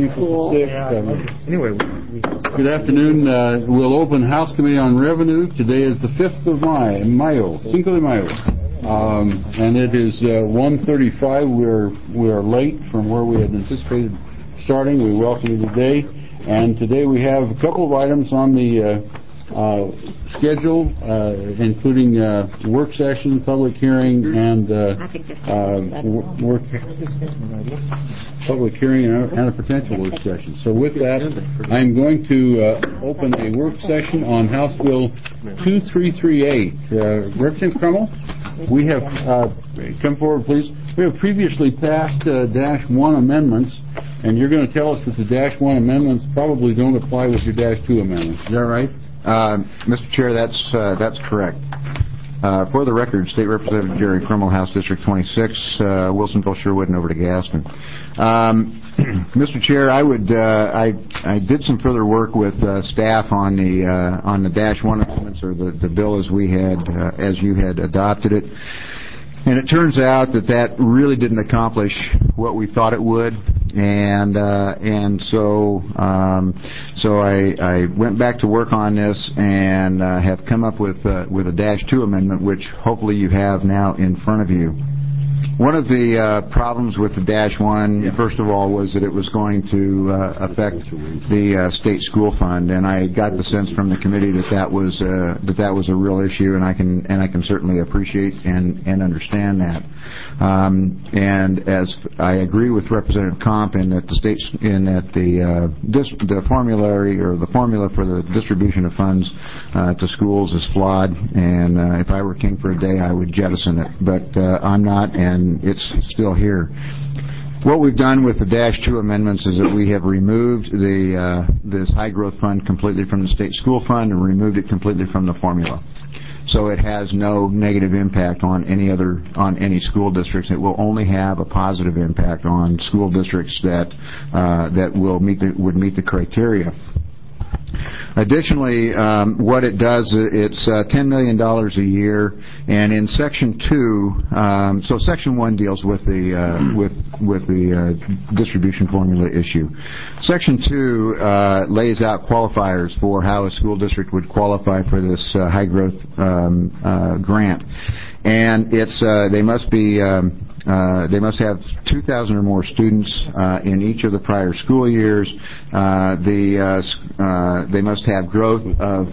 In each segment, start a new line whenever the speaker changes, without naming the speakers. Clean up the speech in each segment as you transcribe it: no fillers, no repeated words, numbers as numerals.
Good afternoon. We'll open House Committee on Revenue. Today is the 5th of Mayo, Cinco de Mayo. And it is 1:35. We are late from where we had anticipated starting. We welcome you today. And today we have a couple of items on the schedule, including work session, public hearing, and public hearing and a potential work session. So with that, I'm going to open a work session on House Bill 2338. Representative Crummell, we have come forward, please. We have previously passed Dash 1 amendments, and you're going to tell us that the Dash 1 amendments probably don't apply with your Dash 2 amendments. Is that right?
Mr. Chair, that's correct. For the record, State Representative Jerry Crummell, House District 26, Wilsonville, Sherwood, and over to Gaston. Mr. Chair, I did some further work with staff on the Dash 1 amendments, or the bill as you had adopted it. And it turns out that really didn't accomplish what we thought it would, and so I went back to work on this and have come up with a Dash 2 amendment, which hopefully you have now in front of you. One of the problems with the Dash 1, first of all, was that it was going to affect the state school fund, and I got the sense from the committee that was a real issue, and I can certainly appreciate and understand that. And as I agree with Representative Comp in that the formula for the distribution of funds to schools is flawed, and if I were king for a day, I would jettison it, but I'm not, and it's still here. What we've done with the Dash 2 amendments is that we have removed this high growth fund completely from the state school fund and removed it completely from the formula. So it has no negative impact on any school districts. It will only have a positive impact on school districts that would meet the criteria. Additionally, what it does, it's $10 million a year, and in Section 2, so Section 1 deals with the distribution formula issue. Section 2 lays out qualifiers for how a school district would qualify for this high growth grant, and they must have 2,000 or more students in each of the prior school years. They must have growth of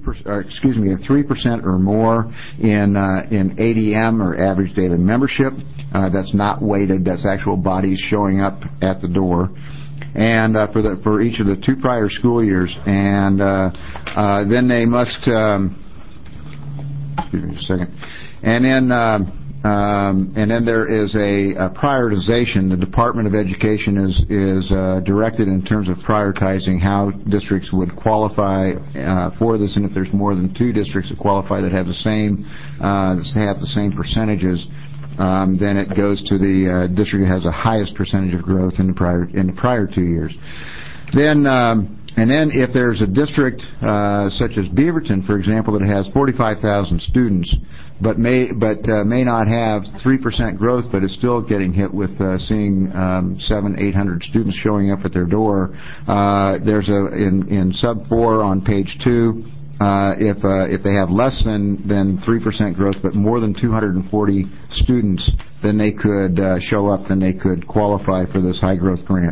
3% or more in ADM, or average daily membership. That's not weighted; that's actual bodies showing up at the door. And for each of the two prior school years, and then they must. Excuse me a second. And then there is a prioritization. The Department of Education is directed in terms of prioritizing how districts would qualify for this, and if there's more than two districts that qualify that have the same percentages, then it goes to the district that has the highest percentage of growth in the prior 2 years. And then if there's a district such as Beaverton, for example, that has 45,000 students, but may not have 3% growth, but is still getting hit with seeing 700-800 students showing up at their door, there's in sub 4 on page 2. If they have less than 3% growth, but more than 240 students, then they could show up. Then they could qualify for this high growth grant.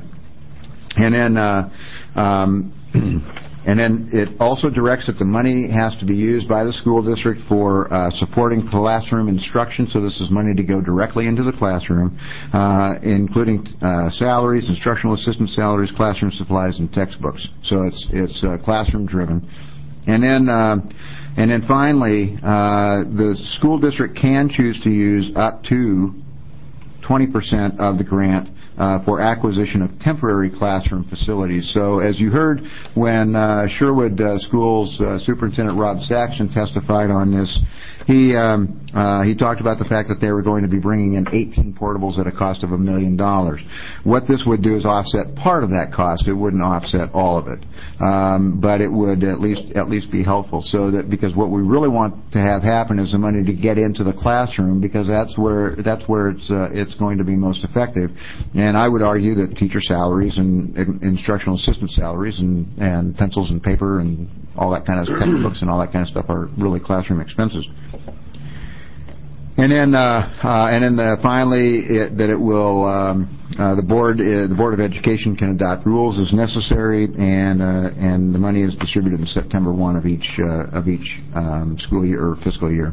And then it also directs that the money has to be used by the school district for supporting classroom instruction. So this is money to go directly into the classroom, including salaries, instructional assistant salaries, classroom supplies, and textbooks. So it's classroom driven. And then finally, the school district can choose to use up to 20% of the grant for acquisition of temporary classroom facilities. So as you heard when Sherwood Schools Superintendent Rob Saxon testified on this, He talked about the fact that they were going to be bringing in 18 portables at a cost of $1 million. What this would do is offset part of that cost. It wouldn't offset all of it, but it would at least be helpful. So that, because what we really want to have happen is the money to get into the classroom, because that's where it's going to be most effective. And I would argue that teacher salaries and instructional assistant salaries and pencils and paper and all that kind of textbooks and all that kind of stuff are really classroom expenses. And then finally, that it will the board of education can adopt rules as necessary, and the money is distributed in September 1 of each school year or fiscal year.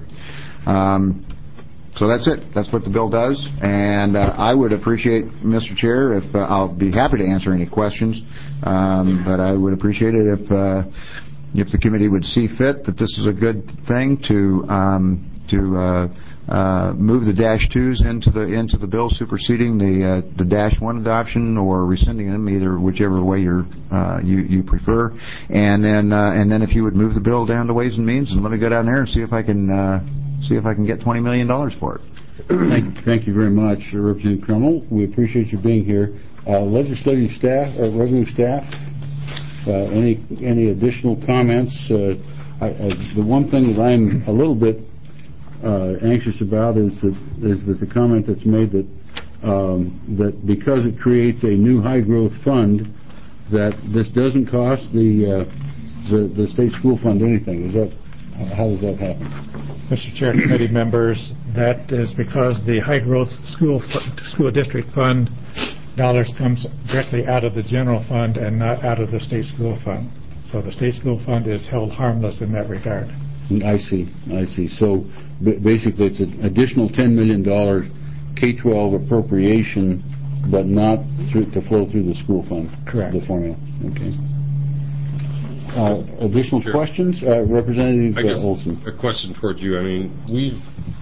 So that's it. That's what the bill does, and I would appreciate, Mr. Chair, if I'll be happy to answer any questions, but I would appreciate it if the committee would see fit that this is a good thing to move the -2s into the bill, superseding the -1 adoption or rescinding them, either whichever way you prefer. And then if you would move the bill down to Ways and Means, and let me go down there and see if I can get $20 million for it.
Thank you very much, Representative Crummell. We appreciate you being here. Legislative staff or revenue staff, any additional comments? The one thing that I'm a little bit anxious about is that the comment that's made that because it creates a new high growth fund, that this doesn't cost the state school fund anything. How does that happen?
Mr. Chair, committee members, that is because the high growth school district fund dollars comes directly out of the general fund and not out of the state school fund. So the state school fund is held harmless in that regard.
I see. So basically it's an additional $10 million K-12 appropriation, but not to flow through the school fund.
Correct.
The formula. Okay. Additional questions? Representative Olson.
A question towards you. I mean,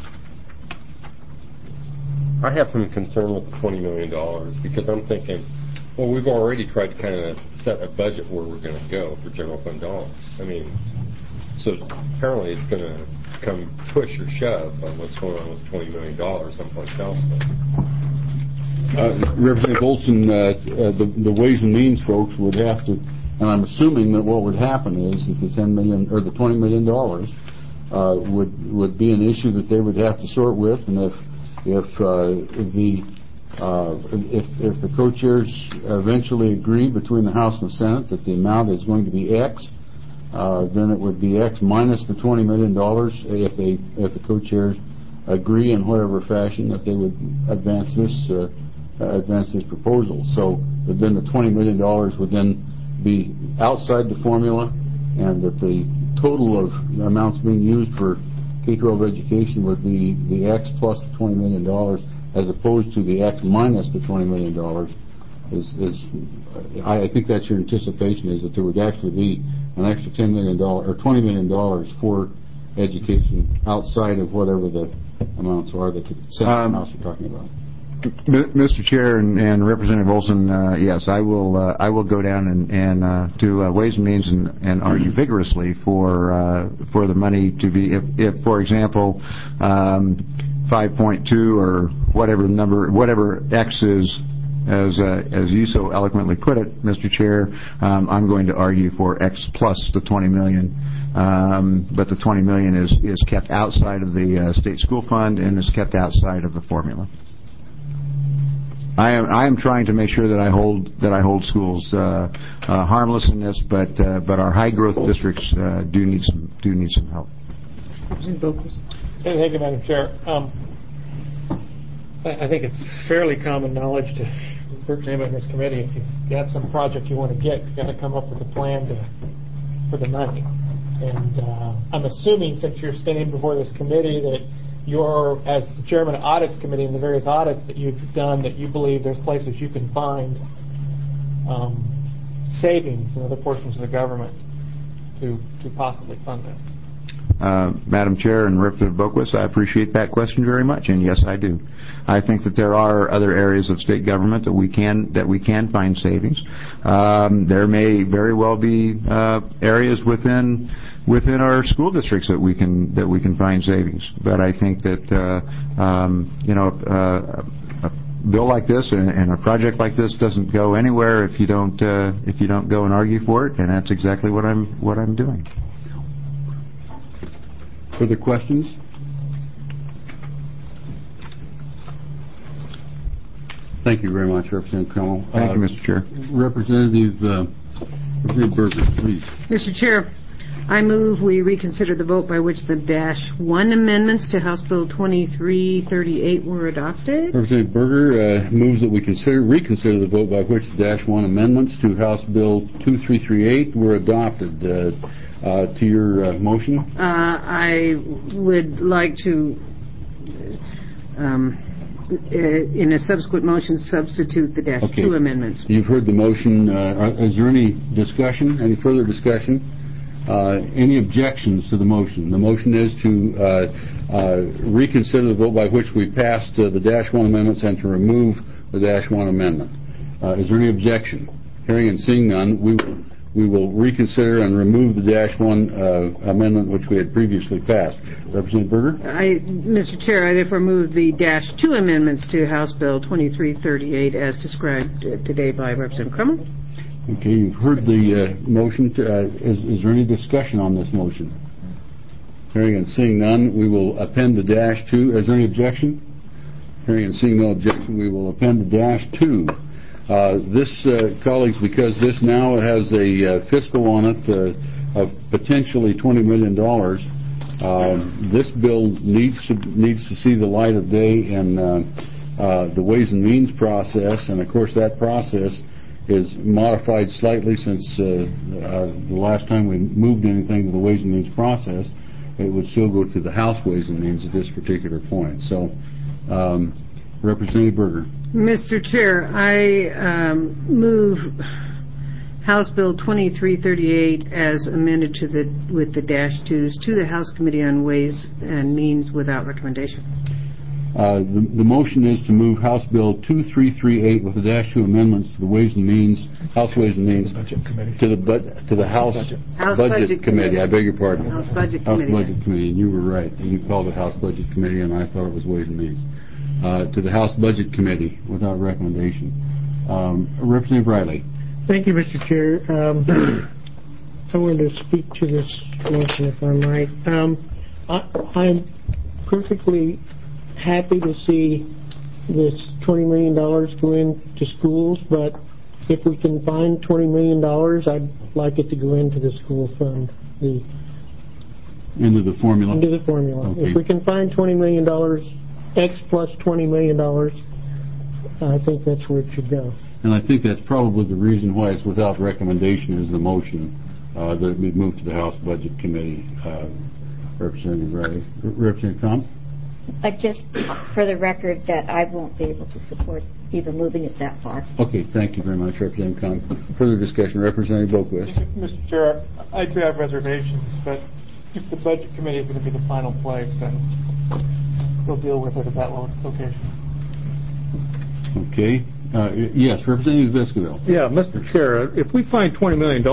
I have some concern with the $20 million because I'm thinking, well, we've already tried to kind of set a budget where we're going to go for general fund dollars. I mean, so apparently it's going to come push or shove on what's going on with $20 million someplace else.
Representative Olson, the Ways and Means folks would have to, and I'm assuming that what would happen is that the $10 million or the $20 million would be an issue that they would have to sort with, and if the co-chairs eventually agree between the House and the Senate that the amount is going to be X, then it would be X minus the $20 million if the co-chairs agree in whatever fashion that they would advance this proposal. So then the $20 million would then be outside the formula, and that the total of amounts being used for K-12 education would be the X plus the $20 million, as opposed to the X minus the $20 million. I think that's your anticipation, is that there would actually be an extra $10 million or $20 million for education outside of whatever the amounts are that the Senate and House are talking about.
Mr. Chair and Representative Olson, yes, I will go down and to Ways and Means and argue vigorously for the money to be, if for example 5.2 or whatever X is, as you so eloquently put it, Mr. Chair, I'm going to argue for X plus the $20 million. But the $20 million is kept outside of the state school fund and is kept outside of the formula. I am trying to make sure that I hold schools harmless in this, but our high growth districts do need some help.
Thank you, Madam Chair. I think it's fairly common knowledge to virtually anyone in this committee, if you have some project you want to get, you've got to come up with a plan for the money. And I'm assuming, since you're standing before this committee, that you're, as the chairman of audits committee, and the various audits that you've done, that you believe there's places you can find savings in other portions of the government to possibly fund this.
Madam Chair and Representative Boquist, I appreciate that question very much, and yes, I do. I think that there are other areas of state government that we can find savings. There may very well be areas within our school districts that we can find savings. But I think that a bill like this and a project like this doesn't go anywhere if you don't go and argue for it, and that's exactly what I'm doing.
Further questions? Thank you very much, Representative Crummell.
Thank you, Mr. Chair.
Representative Berger, please.
Mr. Chair, I move we reconsider the vote by which the -1 amendments to House Bill 2338 were adopted.
Representative Berger moves that we reconsider the vote by which the -1 amendments to House Bill 2338 were adopted. To your motion?
I would like to, in a subsequent motion, substitute the -2 amendments.
You've heard the motion. Is there any discussion, any further discussion? Any objections to the motion? The motion is to reconsider the vote by which we passed the -1 amendments and to remove the -1 amendment. Is there any objection? Hearing and seeing none, we will reconsider and remove the -1 amendment which we had previously passed. Representative Berger?
Mr. Chair, I therefore move the -2 amendments to House Bill 2338 as described today by Representative Crummell.
Okay, you've heard the motion. Is there any discussion on this motion? Hearing and seeing none, we will append the -2. Is there any objection? Hearing and seeing no objection, we will append the -2. This, colleagues, because this now has a fiscal on it of potentially $20 million, this bill needs to see the light of day in the Ways and Means process, and of course that process is modified slightly since the last time we moved anything to the Ways and Means process. It would still go to the House Ways and Means at this particular point. So, Representative Berger.
Mr. Chair, I move House Bill 2338 as amended with the -2s to the House Committee on Ways and Means without recommendation.
The motion is to move House Bill 2338 with the -2 amendments to the Ways and Means, House Ways and Means, to the House Budget Committee. I beg your pardon.
House Budget
House
Committee.
Budget Committee, and you were right. You called it House Budget Committee, and I thought it was Ways and Means. To the House Budget Committee without recommendation. Representative Riley.
Thank you, Mr. Chair. I wanted to speak to this motion, if I might. I'm perfectly happy to see this $20 million go into schools, but if we can find $20 million, I'd like it to go into the school fund.
Into the formula?
Into the formula.
Okay.
If we can find $20 million, X plus $20 million, I think that's where it should go.
And I think that's probably the reason why it's without recommendation is the motion that we moved to the House Budget Committee. Representative Riley. Representative Kahn?
But just for the record that I won't be able to support even moving it that far.
Okay, thank you very much, Representative Kahn. Further discussion, Representative Boquist.
Mr. Chair, I do have reservations, but if the Budget Committee is going to be the final place, then we'll deal with it at that location.
Okay. Yes, Representative Vescoville.
Yeah, Mr. Chair, if we find $20 million...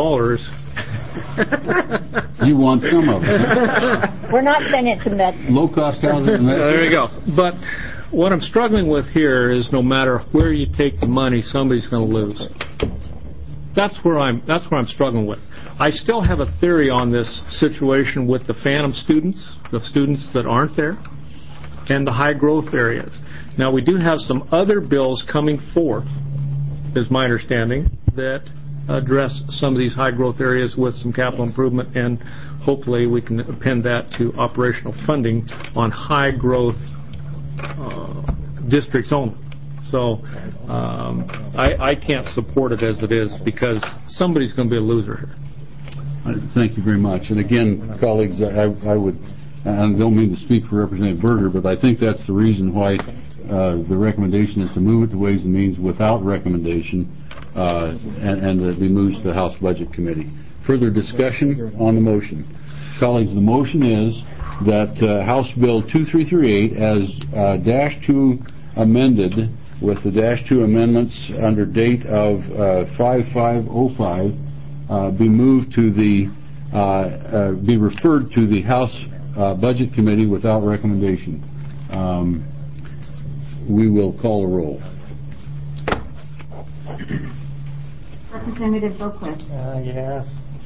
You want some of it.
We're not sending it to Med.
Low-cost housing.
There you go. But what I'm struggling with here is no matter where you take the money, somebody's going to lose. That's where I'm struggling with. I still have a theory on this situation with the phantom students, the students that aren't there, and the high growth areas. Now, we do have some other bills coming forth, is my understanding, that address some of these high growth areas with some capital improvement, and hopefully we can append that to operational funding on high growth districts only. So I can't support it as it is because somebody's going to be a loser here.
Thank you very much. And again, colleagues, I would, and I don't mean to speak for Representative Berger, but I think that's the reason why the recommendation is to move it to Ways and Means without recommendation, and that it be moved to the House Budget Committee. Further discussion on the motion? Colleagues, the motion is that House Bill 2338 as -2 amended with the -2 amendments under date of 5505 be moved to the be referred to the House Budget Committee without recommendation. We will call a roll.
Representative Boquist.
Yes.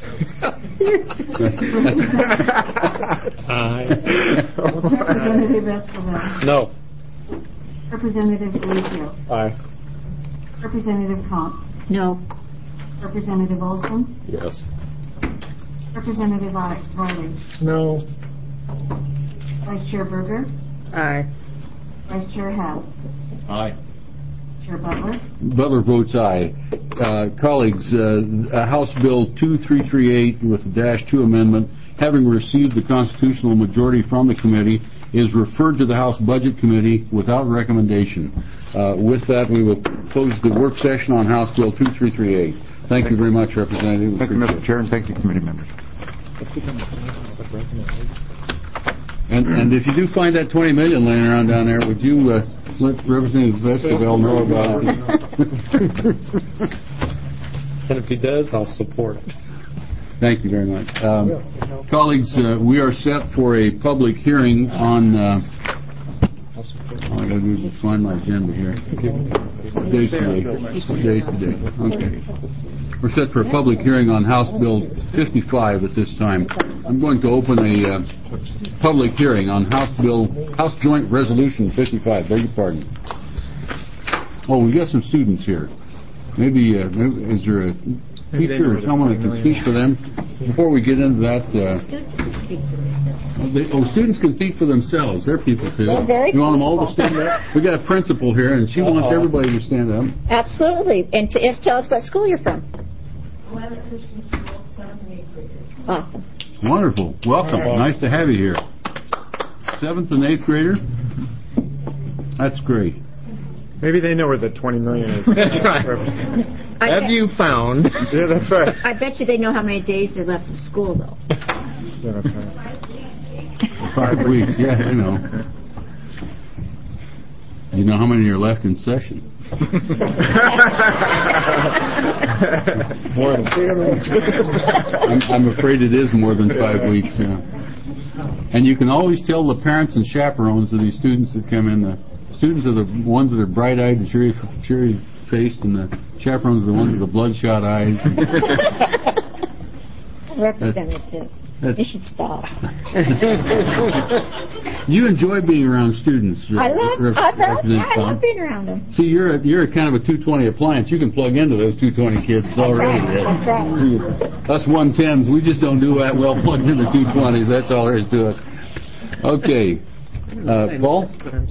Representative Escobar.
No.
Representative Alicio.
Aye.
Representative Comp. No.
Representative Olson?
Yes.
Representative Riley?
No.
Vice Chair Berger?
Aye.
Vice Chair Hess?
Aye.
Chair Butler?
Butler votes aye. Colleagues, House Bill 2338 with the -2 amendment, having received the constitutional majority from the committee, is referred to the House Budget Committee without recommendation. With that, we will close the work session on House Bill 2338. Thank you very much, Representative.
Thank you, Mr. Chair, and thank you, committee members.
And if you do find that $20 million laying around down there, would you let Representative Escobar know about it?
And if he does, I'll support it.
Thank you very much. Colleagues, we are set for a public hearing on... all I got to do is find my agenda here. What day's today? Okay. We're set for a public hearing on House Bill 55 at this time. I'm going to open a public hearing on House Joint Resolution 55. Beg your pardon. Oh, we got some students here. Maybe is there a teacher or someone that can speak for them? Before we get into that, students can speak for themselves. They're people too. You want them all to stand up? We got a principal here, and she wants everybody to stand up.
Absolutely. And tell us what school you're from.
Willamette Christian School, 7th and 8th graders.
Awesome.
Wonderful. Welcome. Nice to have you here. 7th and 8th grader? That's great.
Maybe they know where the $20 million is.
That's right. Have you found?
Yeah, that's right.
I bet you they know how many days they're left in school, though.
Yeah, that's right.
5 weeks. Yeah, I know. You know how many are left in session?
More than
I'm afraid it is more than 5 weeks. Yeah. And you can always tell the parents and chaperones of these students that come in. The students are the ones that are bright-eyed and cheery-faced, and the chaperones are the ones with the bloodshot eyes.
Representative. You should stop.
You enjoy being around students.
I love being around them.
See, you're a kind of a 220 appliance. You can plug into those 220 kids already.
That's right.
Us 110s, we just don't do that well plugged into 220s. That's all there is to it. Okay. Paul?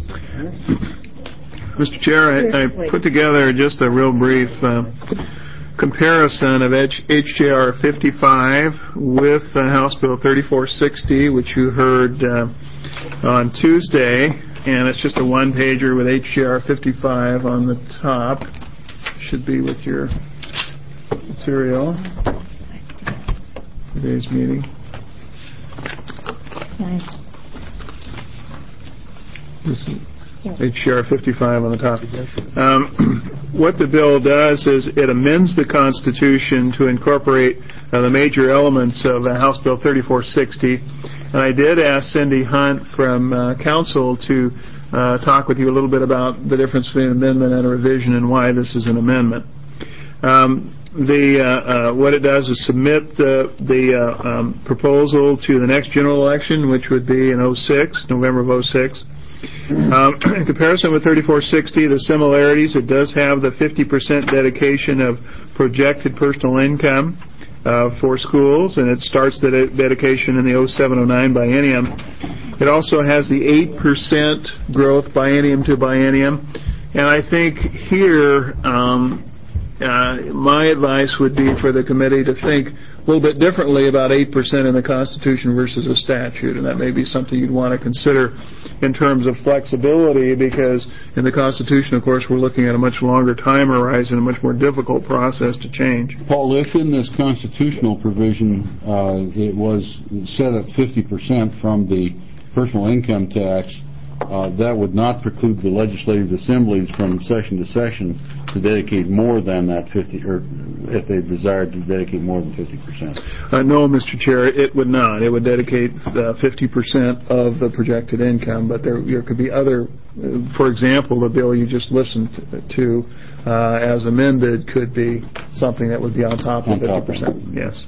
Mr. Chair, I put together just a real brief comparison of HJR 55 with House Bill 3460, which you heard on Tuesday, and it's just a one-pager with HJR 55 on the top. Should be with your material for today's meeting.
Nice.
HJR 55 on the top. What the bill does is it amends the Constitution to incorporate the major elements of House Bill 3460. And I did ask Cindy Hunt from Council to talk with you a little bit about the difference between an amendment and a revision and why this is an amendment. What it does is submit the proposal to the next general election, which would be in November of 2006. In comparison with 3460, the similarities, it does have the 50% dedication of projected personal income for schools, and it starts the dedication in the 07-09 biennium. It also has the 8% growth biennium to biennium, and I think here my advice would be for the committee to think a little bit differently about 8% in the Constitution versus a statute, and that may be something you'd want to consider in terms of flexibility, because in the Constitution, of course, we're looking at a much longer time horizon, a much more difficult process to change.
Paul, if in this constitutional provision it was set at 50% from the personal income tax, that would not preclude the legislative assemblies from session to session to dedicate more than that 50, or if they desired to dedicate more than 50%.
No, Mr. Chair, it would not. It would dedicate 50% of the projected income, but there could be other, for example, the bill you just listened to as amended could be something that would be on top of 50%. Yes.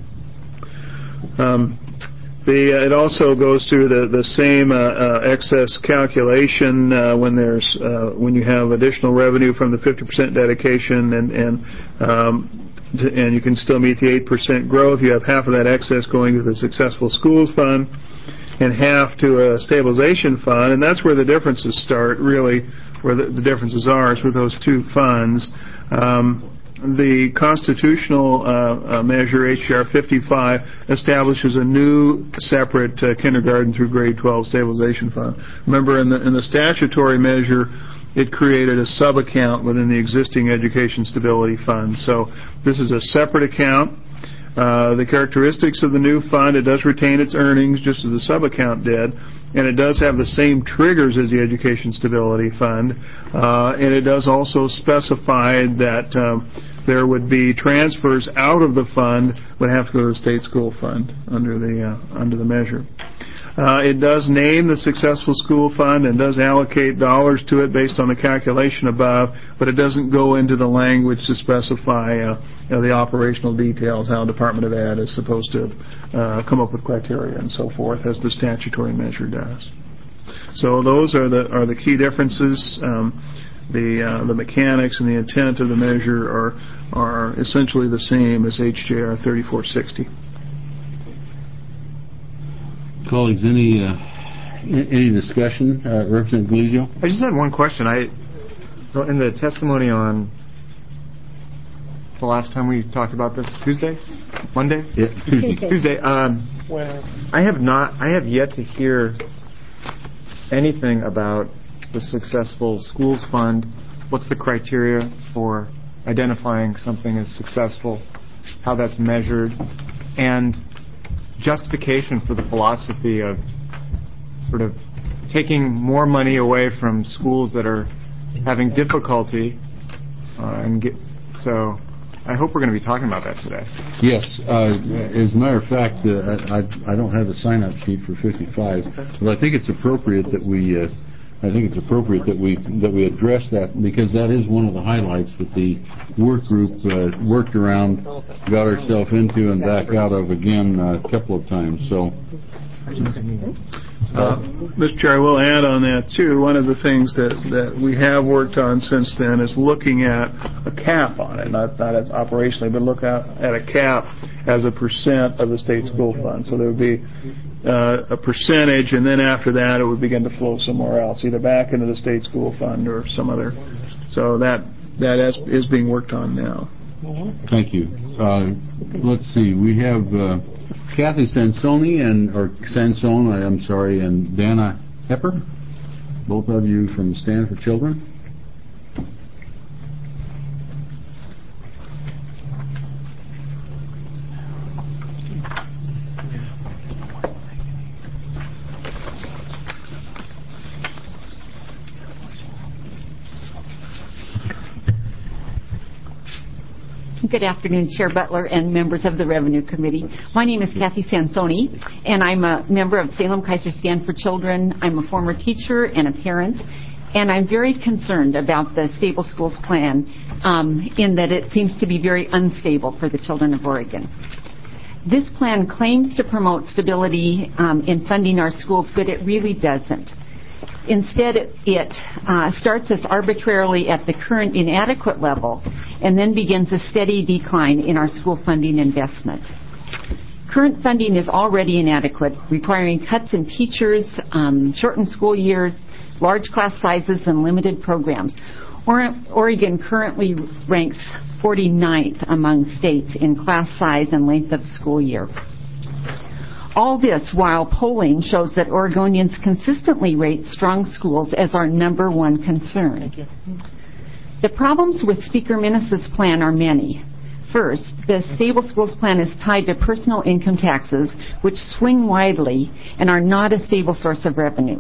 It also goes through the same excess calculation when you have additional revenue from the 50% dedication, and you can still meet the 8% growth. You have half of that excess going to the Successful Schools Fund and half to a stabilization fund, and that's where the differences start, really, where the differences are is with those two funds. The constitutional measure, H.R. 55, establishes a new separate kindergarten through grade 12 stabilization fund. Remember, in the statutory measure, it created a sub-account within the existing education stability fund. So this is a separate account. The characteristics of the new fund, it does retain its earnings just as the sub-account did, and it does have the same triggers as the Education Stability Fund, and it does also specify that there would be transfers out of the fund would have to go to the state school fund under the measure. It does name the Successful School Fund and does allocate dollars to it based on the calculation above, but it doesn't go into the language to specify the operational details, how Department of Ed is supposed to come up with criteria and so forth, as the statutory measure does. So those are the key differences. The mechanics and the intent of the measure are essentially the same as HJR 3460.
Colleagues, any discussion? Representative Galizio?
I just had one question. In the testimony on the last time we talked about this, Monday?
Yeah,
Tuesday. I have yet to hear anything about the Successful Schools Fund. What's the criteria for identifying something as successful, how that's measured, and justification for the philosophy of sort of taking more money away from schools that are having difficulty. So I hope we're going to be talking about that today.
Yes. As a matter of fact, I don't have a sign-up sheet for 55, but I think it's appropriate that we address that, because that is one of the highlights that the work group worked around, got ourselves into, and back out of again a couple of times. So,
Mr. Chair, I will add on that too. One of the things that we have worked on since then is looking at a cap on it, not as operationally, but look at a cap as a percent of the state school fund. So there would be a percentage, and then after that it would begin to flow somewhere else, either back into the state school fund or some other. So that is being worked on now.
Thank you. Let's see. We have Kathy Sansone and Dana Hepper, both of you from Stand for Children.
Good afternoon, Chair Butler and members of the Revenue Committee. My name is Kathy Sansone, and I'm a member of Salem-Keizer Stand for Children. I'm a former teacher and a parent, and I'm very concerned about the Stable Schools Plan in that it seems to be very unstable for the children of Oregon. This plan claims to promote stability in funding our schools, but it really doesn't. Instead, it starts us arbitrarily at the current inadequate level and then begins a steady decline in our school funding investment. Current funding is already inadequate, requiring cuts in teachers, shortened school years, large class sizes, and limited programs. Oregon currently ranks 49th among states in class size and length of school year. All this while polling shows that Oregonians consistently rate strong schools as our number one concern. The problems with Speaker Minnis's plan are many. First, the Stable Schools Plan is tied to personal income taxes, which swing widely and are not a stable source of revenue.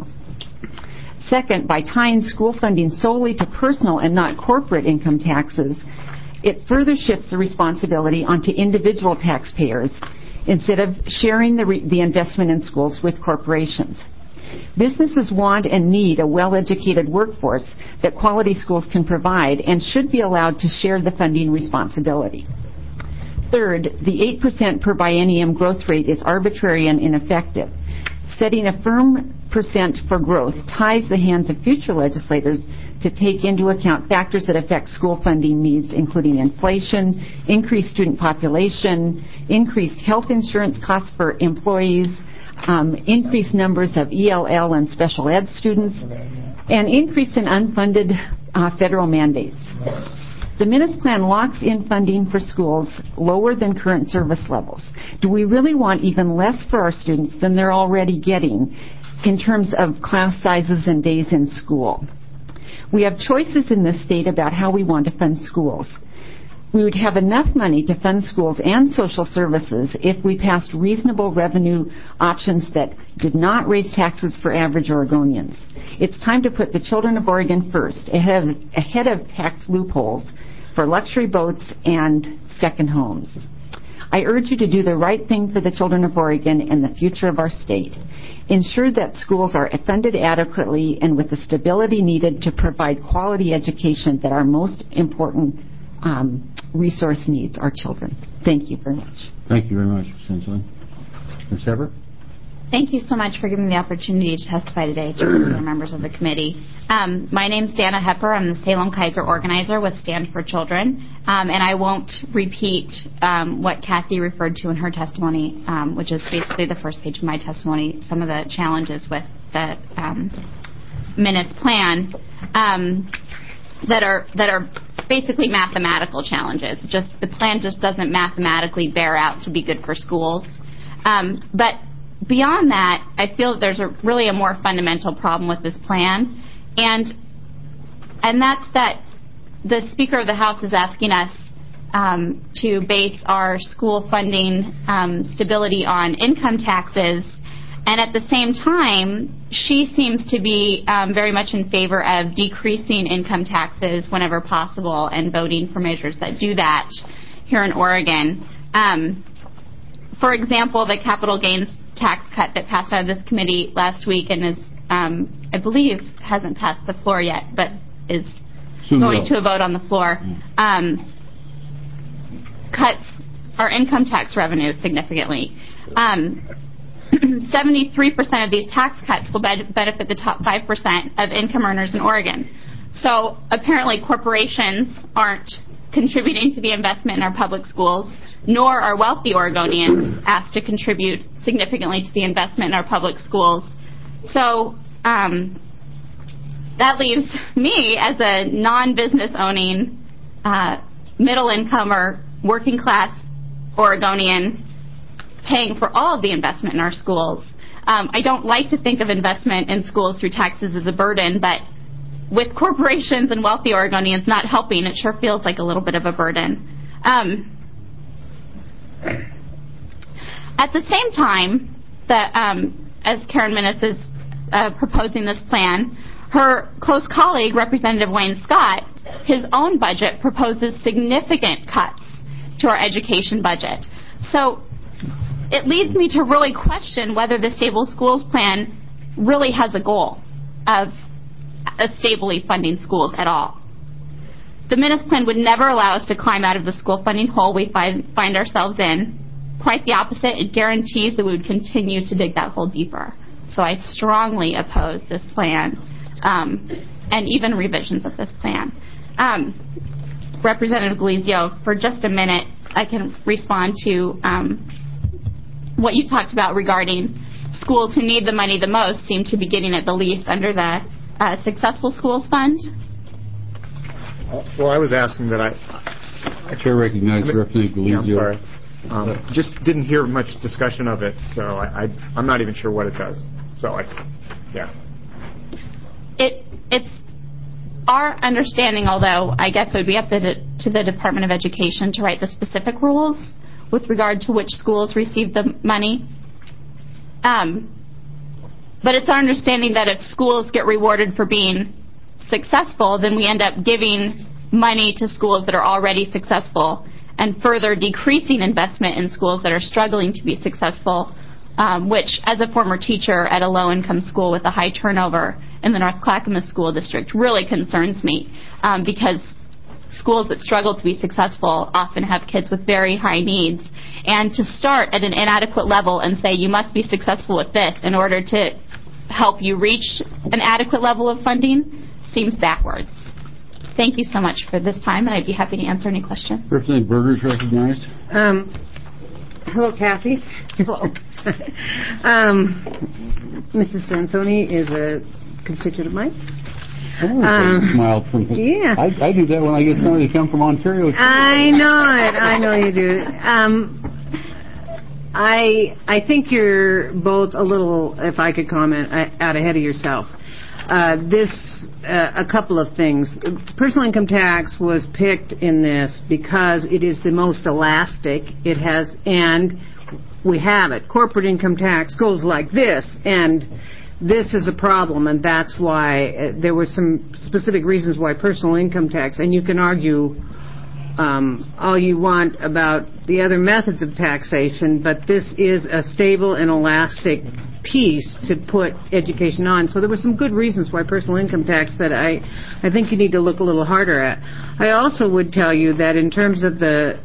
Second, by tying school funding solely to personal and not corporate income taxes, it further shifts the responsibility onto individual taxpayers instead of sharing the investment in schools with corporations. Businesses want and need a well-educated workforce that quality schools can provide and should be allowed to share the funding responsibility. Third, the 8% per biennium growth rate is arbitrary and ineffective. Setting a firm percent for growth ties the hands of future legislators to take into account factors that affect school funding needs, including inflation, increased student population, increased health insurance costs for employees, increased numbers of ELL and special ed students, and increase in unfunded federal mandates. The Minnis Plan locks in funding for schools lower than current service levels. Do we really want even less for our students than they're already getting in terms of class sizes and days in school? We have choices in this state about how we want to fund schools. We would have enough money to fund schools and social services if we passed reasonable revenue options that did not raise taxes for average Oregonians. It's time to put the children of Oregon first, ahead of tax loopholes for luxury boats and second homes. I urge you to do the right thing for the children of Oregon and the future of our state. Ensure that schools are funded adequately and with the stability needed to provide quality education that our most important resource needs our children. Thank you very much.
Thank you very much, Ms. Senslin. Ms. Everett?
Thank you so much for giving me the opportunity to testify today to the members of the committee. My name is Dana Hepper. I'm the Salem-Keizer organizer with Stand for Children. And I won't repeat what Kathy referred to in her testimony, which is basically the first page of my testimony, some of the challenges with the Minnis Plan that are basically mathematical challenges. Just the plan just doesn't mathematically bear out to be good for schools. But beyond that, I feel that there's really a more fundamental problem with this plan, and that's that the Speaker of the House is asking us to base our school funding stability on income taxes, and at the same time, she seems to be very much in favor of decreasing income taxes whenever possible and voting for measures that do that here in Oregon. For example, the capital gains tax cut that passed out of this committee last week and is, I believe, hasn't passed the floor yet, but is going to a vote on the floor, cuts our income tax revenue significantly. 73% of these tax cuts will benefit the top 5% of income earners in Oregon. So apparently corporations aren't contributing to the investment in our public schools, nor are wealthy Oregonians asked to contribute significantly to the investment in our public schools. So that leaves me as a non-business owning middle-income or working-class Oregonian paying for all of the investment in our schools. I don't like to think of investment in schools through taxes as a burden, but with corporations and wealthy Oregonians not helping, it sure feels like a little bit of a burden. At the same time, as Karen Minnis is proposing this plan, her close colleague, Representative Wayne Scott, his own budget proposes significant cuts to our education budget. So it leads me to really question whether the Stable Schools Plan really has a goal of stably funding schools at all. The Minnis Plan would never allow us to climb out of the school funding hole we find ourselves in. Quite the opposite. It guarantees that we would continue to dig that hole deeper. So I strongly oppose this plan and even revisions of this plan. Representative Galizio, for just a minute, I can respond to what you talked about regarding schools who need the money the most seem to be getting it the least under the Successful Schools Fund.
Well, I was asking that
Chair recognizes Representative Galizio.
Yeah, I'm sorry. Just didn't hear much discussion of it, so I'm not even sure what it does. So, yeah.
It's our understanding, although I guess it would be up to the Department of Education to write the specific rules with regard to which schools receive the money. But it's our understanding that if schools get rewarded for being successful, then we end up giving money to schools that are already successful and further decreasing investment in schools that are struggling to be successful, which, as a former teacher at a low-income school with a high turnover in the North Clackamas School District, really concerns me because schools that struggle to be successful often have kids with very high needs. And to start at an inadequate level and say you must be successful with this in order to help you reach an adequate level of funding seems backwards. Thank you so much for this time, and I'd be happy to answer any questions.
Representative Berger is recognized.
Hello, Kathy. Hello. Mrs. Sansoni is a constituent of mine.
Smiled from
yeah.
I do that when I get somebody to come from Ontario.
I know it. I know you do. I think you're both a little, if I could comment, out ahead of yourself. A couple of things. Personal income tax was picked in this because it is the most elastic. It has, and we have it. Corporate income tax goes like this, and this is a problem, and that's why there were some specific reasons why personal income tax, and you can argue all you want about the other methods of taxation, but this is a stable and elastic piece to put education on. So there were some good reasons why personal income tax that I think you need to look a little harder at. I also would tell you that in terms of the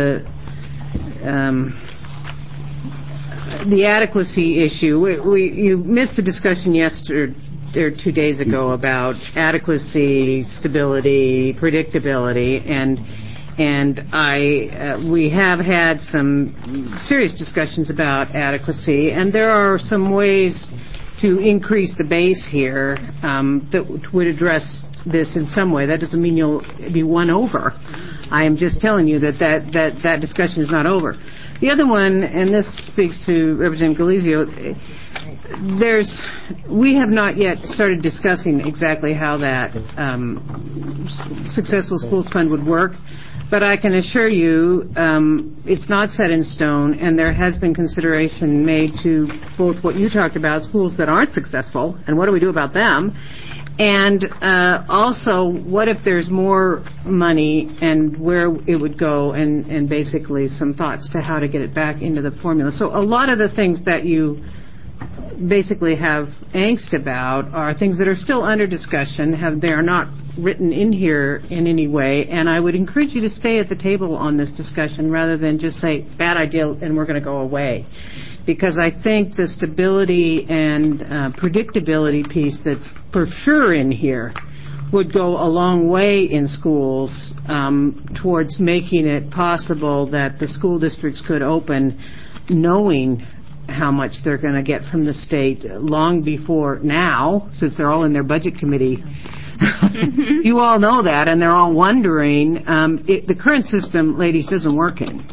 adequacy issue, you missed the discussion yesterday or 2 days ago about adequacy, stability, predictability, and we have had some serious discussions about adequacy, and there are some ways to increase the base here that would address this in some way. That doesn't mean you'll be won over. I am just telling you that discussion is not over. The other one, and this speaks to Representative Galizio, we have not yet started discussing exactly how that Successful Schools Fund would work, but I can assure you it's not set in stone, and there has been consideration made to both what you talked about, schools that aren't successful, and what do we do about them, and also what if there's more money and where it would go, and basically some thoughts to how to get it back into the formula. So a lot of the things that you basically have angst about are things that are still under discussion. They are not written in here in any way, and I would encourage you to stay at the table on this discussion rather than just say, bad idea, and we're going to go away. Because I think the stability and predictability piece that's for sure in here would go a long way in schools towards making it possible that the school districts could open knowing how much they're going to get from the state long before now, since they're all in their budget committee. You all know that, and they're all wondering. The current system, ladies, isn't working.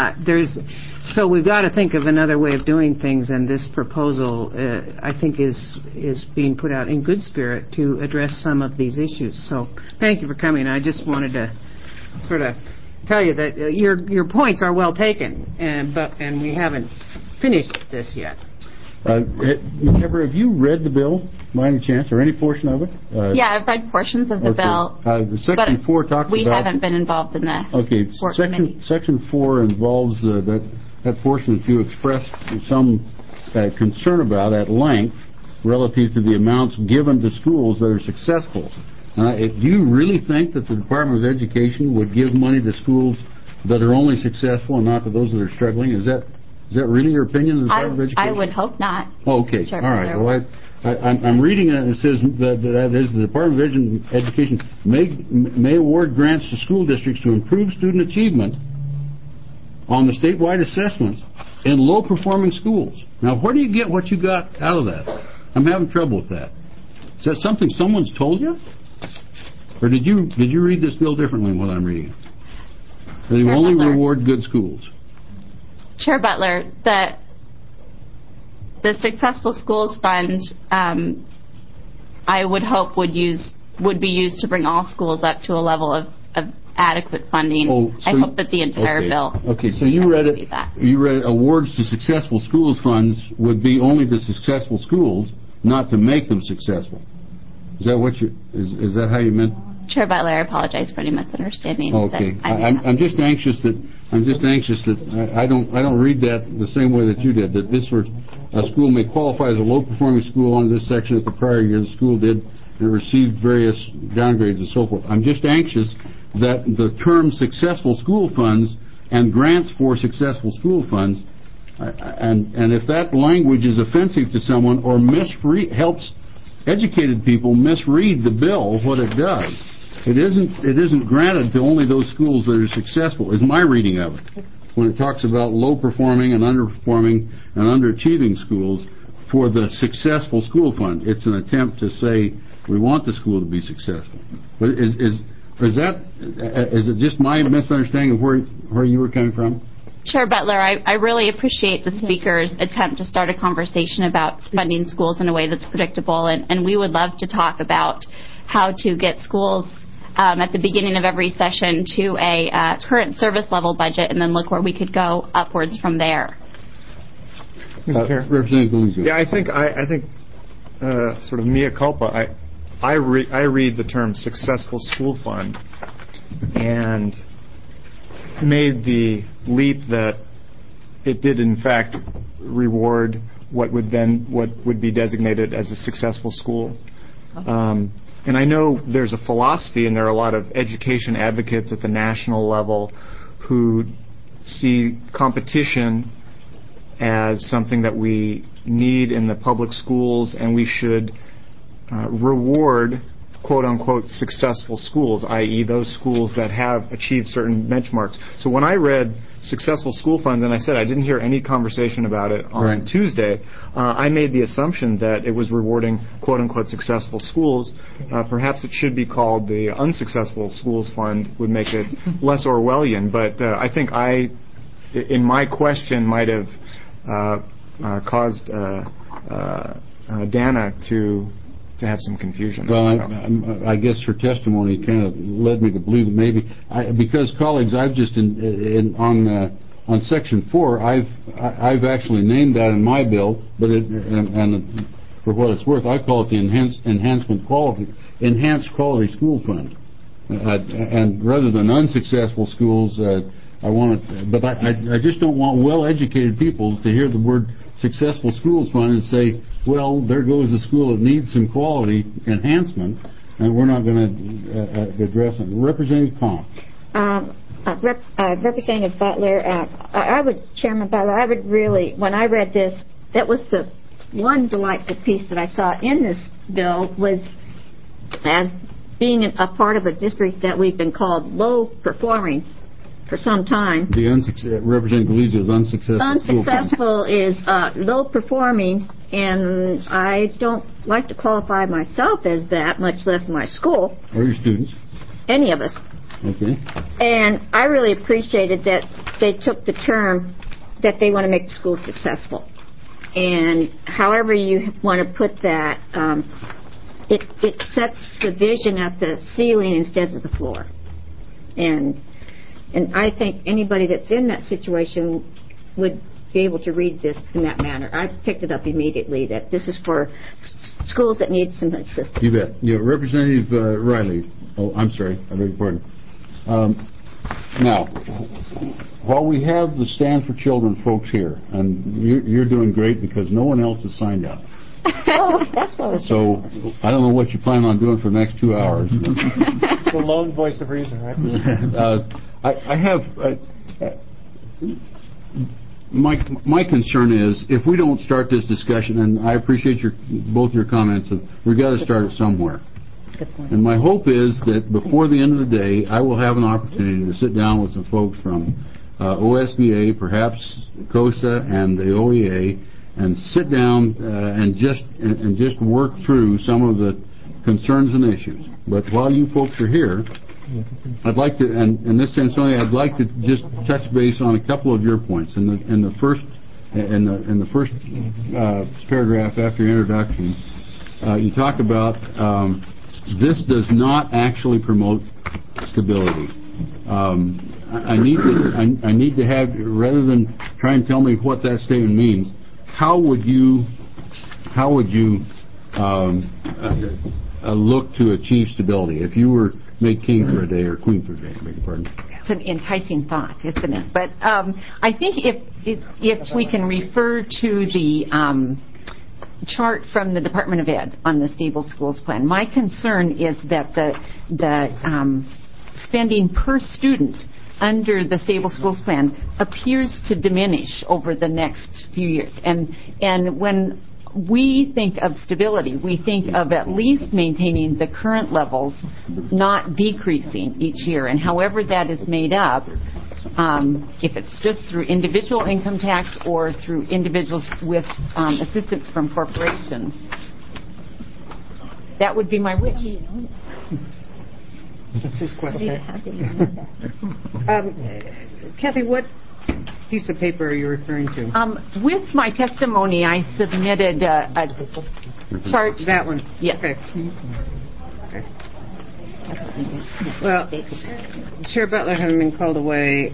So we've got to think of another way of doing things, and this proposal, I think, is being put out in good spirit to address some of these issues. So thank you for coming. I just wanted to sort of tell you that your points are well taken, and we haven't finished this yet.
Deborah, have you read the bill by any chance, or any portion of it?
Yeah, I've read portions of the bill.
Section 4 talks about...
We haven't been involved in the work committee.
Section 4 involves that portion that you expressed some concern about at length relative to the amounts given to schools that are successful. Do you really think that the Department of Education would give money to schools that are only successful and not to those that are struggling? Is that really your opinion of the Department of Education?
I would hope not.
Oh, okay. All right. Well, I'm reading it, and it says that is the Department of Education may award grants to school districts to improve student achievement on the statewide assessments in low-performing schools. Now, where do you get what you got out of that? I'm having trouble with that. Is that something someone's told you? Or did you read this bill differently than what I'm reading? They only reward good schools.
Chair Butler, the Successful Schools Fund, I would hope would be used to bring all schools up to a level of adequate funding. I hope that the entire bill.
Okay, so you read it. You read awards to successful schools funds would be only to successful schools, not to make them successful. Is that what you? Is that how you meant?
Chair Butler, I apologize for any misunderstanding.
Okay, I'm just anxious that I don't read that the same way that you did. That this were a school may qualify as a low-performing school under this section if the prior year the school did and received various downgrades and so forth. I'm just anxious that the term successful school funds and grants for successful school funds, and if that language is offensive to someone or helps educated people misread the bill, what it does, it isn't granted to only those schools that are successful, is my reading of it. When it talks about low-performing and underperforming and underachieving schools for the successful school fund, it's an attempt to say we want the school to be successful. But is it just my misunderstanding of where you were coming from?
Chair Butler, I really appreciate the speaker's attempt to start a conversation about funding schools in a way that's predictable, and we would love to talk about how to get schools at the beginning of every session to a current service level budget and then look where we could go upwards from there.
Representative Galizio.
Yeah, I think sort of mea culpa. I read the term successful school fund and made the leap that it did in fact reward what would be designated as a successful school. And I know there's a philosophy, and there are a lot of education advocates at the national level who see competition as something that we need in the public schools, and we should reward quote-unquote successful schools, i.e. those schools that have achieved certain benchmarks. So when I read successful school funds, and I said I didn't hear any conversation about it on Tuesday, I made the assumption that it was rewarding quote-unquote successful schools. Perhaps it should be called the unsuccessful schools fund, would make it less Orwellian, but I think in my question, might have caused Dana to have some confusion.
Well, I guess her testimony kind of led me to believe that maybe because colleagues, I've just on Section 4, I've actually named that in my bill, but and for what it's worth, I call it the Enhanced Quality School Fund, and rather than unsuccessful schools, I want it, but I just don't want well-educated people to hear the word successful schools fund and say, well, there goes a school that needs some quality enhancement, and we're not going to address it. Representative Comp.
Representative Butler, Chairman Butler, I would really, when I read this, that was the one delightful piece that I saw in this bill was as being a part of a district that we've been called low performing for some time.
Representative Galizio is unsuccessful.
Unsuccessful is low performing, and I don't like to qualify myself as that, much less my school.
Or your students.
Any of us.
Okay.
And I really appreciated that they took the term that they want to make the school successful. And however you want to put that, it sets the vision at the ceiling instead of the floor. And I think anybody that's in that situation would be able to read this in that manner. I picked it up immediately that this is for schools that need some assistance.
You bet. Yeah, Representative Riley. Oh, I'm sorry. I beg your pardon. Now, while we have the Stand for Children folks here, and you're doing great because no one else has signed up.
Oh, that's what I was
So I don't know what you plan on doing for the next 2 hours.
The lone voice of reason, right?
I have my concern is if we don't start this discussion, and I appreciate both your comments, we've got to start it somewhere.
Good point.
And my hope is that before the end of the day, I will have an opportunity to sit down with some folks from OSBA, perhaps COSA, and the OEA, and sit down and just work through some of the concerns and issues. But while you folks are here, I'd like to, and in this sense only, I'd like to just touch base on a couple of your points. In the first paragraph after your introduction, you talk about this does not actually promote stability. I need to have, rather than try and tell me what that statement means, how would you look to achieve stability if you were made king for a day or queen for a day? I beg your pardon.
It's an enticing thought, isn't it? But I think if we can refer to the chart from the Department of Ed on the Stable Schools Plan, my concern is that the spending per student under the Stable Schools Plan appears to diminish over the next few years. And when we think of stability, we think of at least maintaining the current levels, not decreasing each year. And however that is made up, if it's just through individual income tax or through individuals with assistance from corporations, that would be my wish.
That's his question. Kathy, what piece of paper are you referring to?
With my testimony, I submitted a chart.
That one?
Yes.
Okay. Well, Chair Butler having been called away.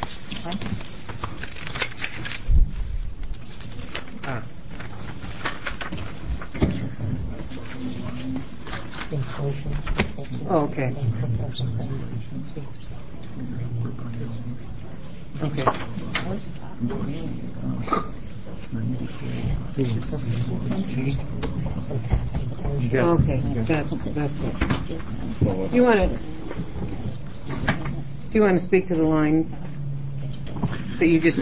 Oh, okay. Okay. Okay, that's it. Do you want to speak to the line that you just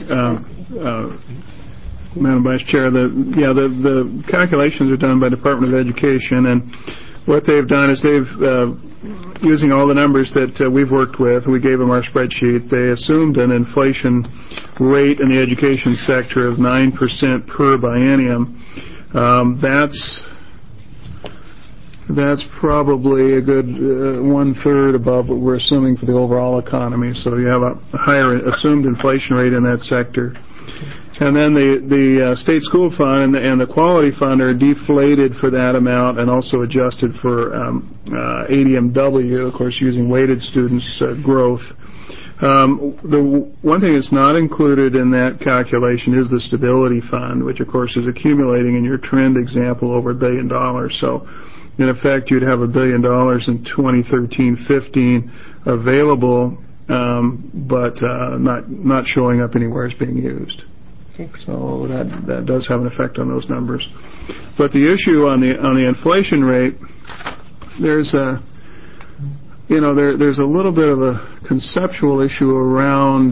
Madam Vice Chair, the calculations are done by Department of Education, and what they've done is they've, using all the numbers that we've worked with, we gave them our spreadsheet, they assumed an inflation rate in the education sector of 9% per biennium. That's probably a good one-third above what we're assuming for the overall economy. So you have a higher assumed inflation rate in that sector. And then the state school fund and the quality fund are deflated for that amount and also adjusted for ADMW, of course, using weighted students' growth. The one thing that's not included in that calculation is the stability fund, which, of course, is accumulating in your trend example over $1 billion. So, in effect, you'd have $1 billion in 2013-15 available, but not showing up anywhere as being used. So that does have an effect on those numbers. But the issue on the inflation rate, there's a little bit of a conceptual issue around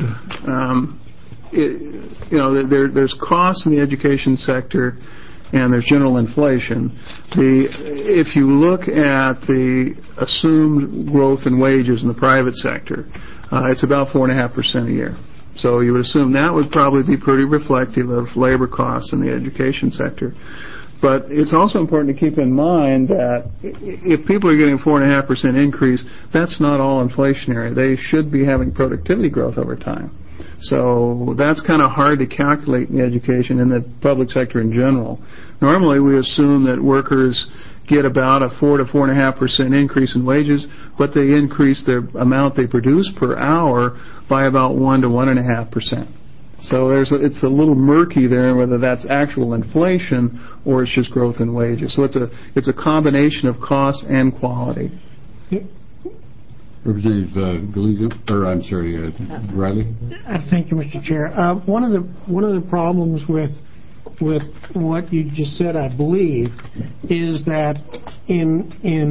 there's costs in the education sector and there's general inflation. If you look at the assumed growth in wages in the private sector, it's about 4.5% a year. So you would assume that would probably be pretty reflective of labor costs in the education sector. But it's also important to keep in mind that if people are getting a 4.5% increase, that's not all inflationary. They should be having productivity growth over time. So that's kind of hard to calculate in the education and the public sector in general. Normally we assume that workers get about a 4 to 4.5% increase in wages, but they increase their amount they produce per hour by about 1 to 1.5%. So it's a little murky there whether that's actual inflation or it's just growth in wages. So it's a combination of cost and quality.
Representative Galindo, or I'm sorry, Riley.
Thank you, Mr. Chair. One of the problems with what you just said, I believe, is that in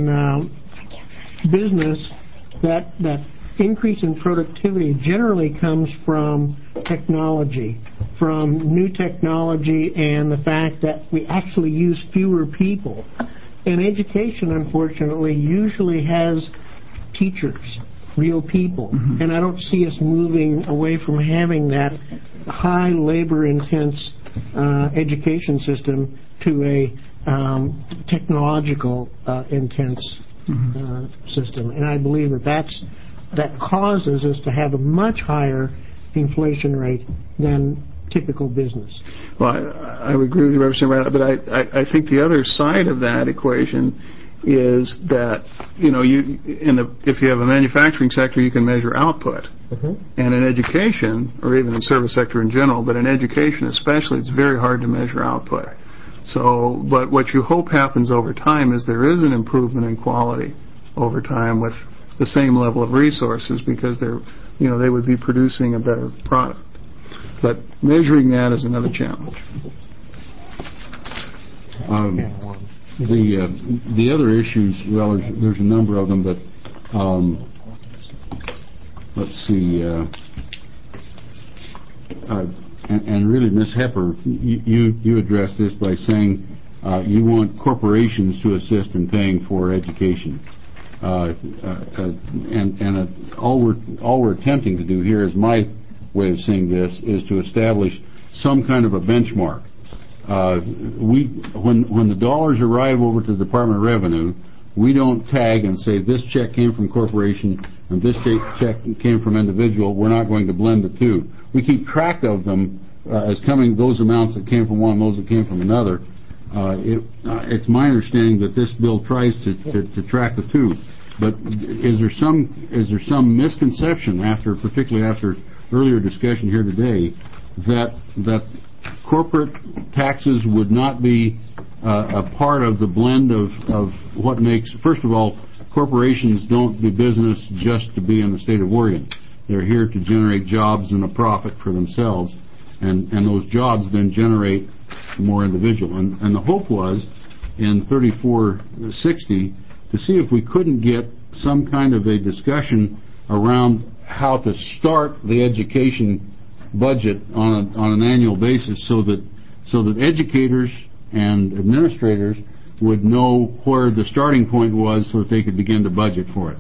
business that increase in productivity generally comes from technology, from new technology, and the fact that we actually use fewer people. And education, unfortunately, usually has teachers, real people. Mm-hmm. And I don't see us moving away from having that high labor-intense education system to a technological intense system, and I believe that causes us to have a much higher inflation rate than typical business.
Well, I would agree with you, Representative Riley, but I think the other side of that equation is that, if you have a manufacturing sector, you can measure output. And in education, or even in service sector in general, but in education especially, it's very hard to measure output. So, but what you hope happens over time is there is an improvement in quality over time with the same level of resources, because they would be producing a better product. But measuring that is another challenge.
The other issues, well, there's a number of them, but let's see. And really, Ms. Hepper, you addressed this by saying you want corporations to assist in paying for education. All we're attempting to do here, is my way of seeing this, is to establish some kind of a benchmark. When the dollars arrive over to the Department of Revenue, we don't tag and say this check came from corporation and this check came from individual. We're not going to blend the two. We keep track of them as coming, those amounts that came from one, those that came from another. It's my understanding that this bill tries to track the two. But is there some misconception, particularly after earlier discussion here today, that corporate taxes would not be a part of the blend of what makes? First of all, corporations don't do business just to be in the state of Oregon. They're here to generate jobs and a profit for themselves, and those jobs then generate more individual. And the hope was, in 3460, to see if we couldn't get some kind of a discussion around how to start the education budget on an annual basis, so that educators and administrators would know where the starting point was, so that they could begin to budget for it.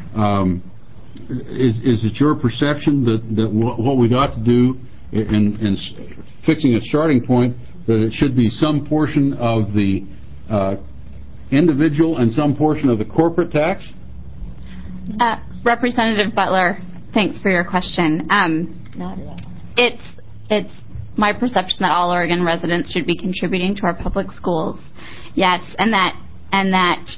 Is it your perception that what we ought to do in fixing a starting point, that it should be some portion of the individual and some portion of the corporate tax?
Representative Butler, thanks for your question. It's my perception that all Oregon residents should be contributing to our public schools. Yes, and that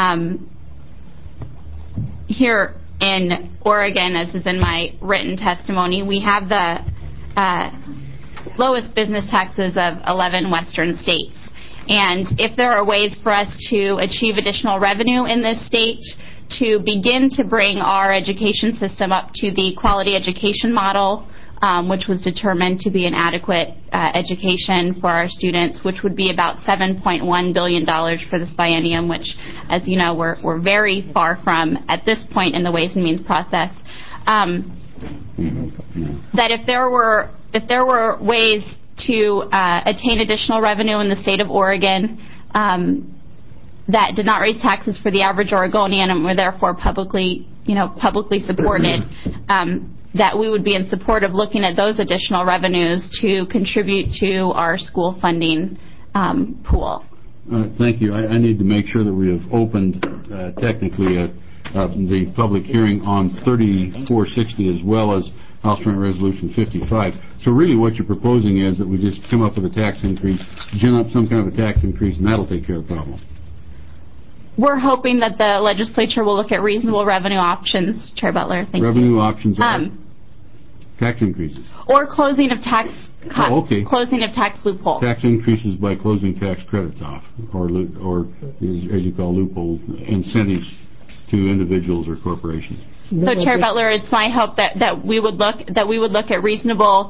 here in Oregon, as is in my written testimony, we have the lowest business taxes of 11 western states. And if there are ways for us to achieve additional revenue in this state to begin to bring our education system up to the quality education model, which was determined to be an adequate education for our students, which would be about $7.1 billion for this biennium, which, as you know, we're very far from at this point in the Ways and Means process. That if there were ways to attain additional revenue in the state of Oregon that did not raise taxes for the average Oregonian and were therefore publicly supported, that we would be in support of looking at those additional revenues to contribute to our school funding pool.
Thank you. I need to make sure that we have opened technically the public hearing on 3460 as well as House Joint Resolution 55. So really what you're proposing is that we just come up with a tax increase, gin up some kind of a tax increase, and that'll take care of the problem.
We're hoping that the legislature will look at reasonable revenue options, Chair Butler. Thank you.
Revenue options are tax increases.
Or closing of tax cuts.
Oh, okay.
Closing of tax loopholes.
Tax increases by closing tax credits off, or as you call loopholes, incentives to individuals or corporations.
So, Chair Butler, it's my hope that we would look at reasonable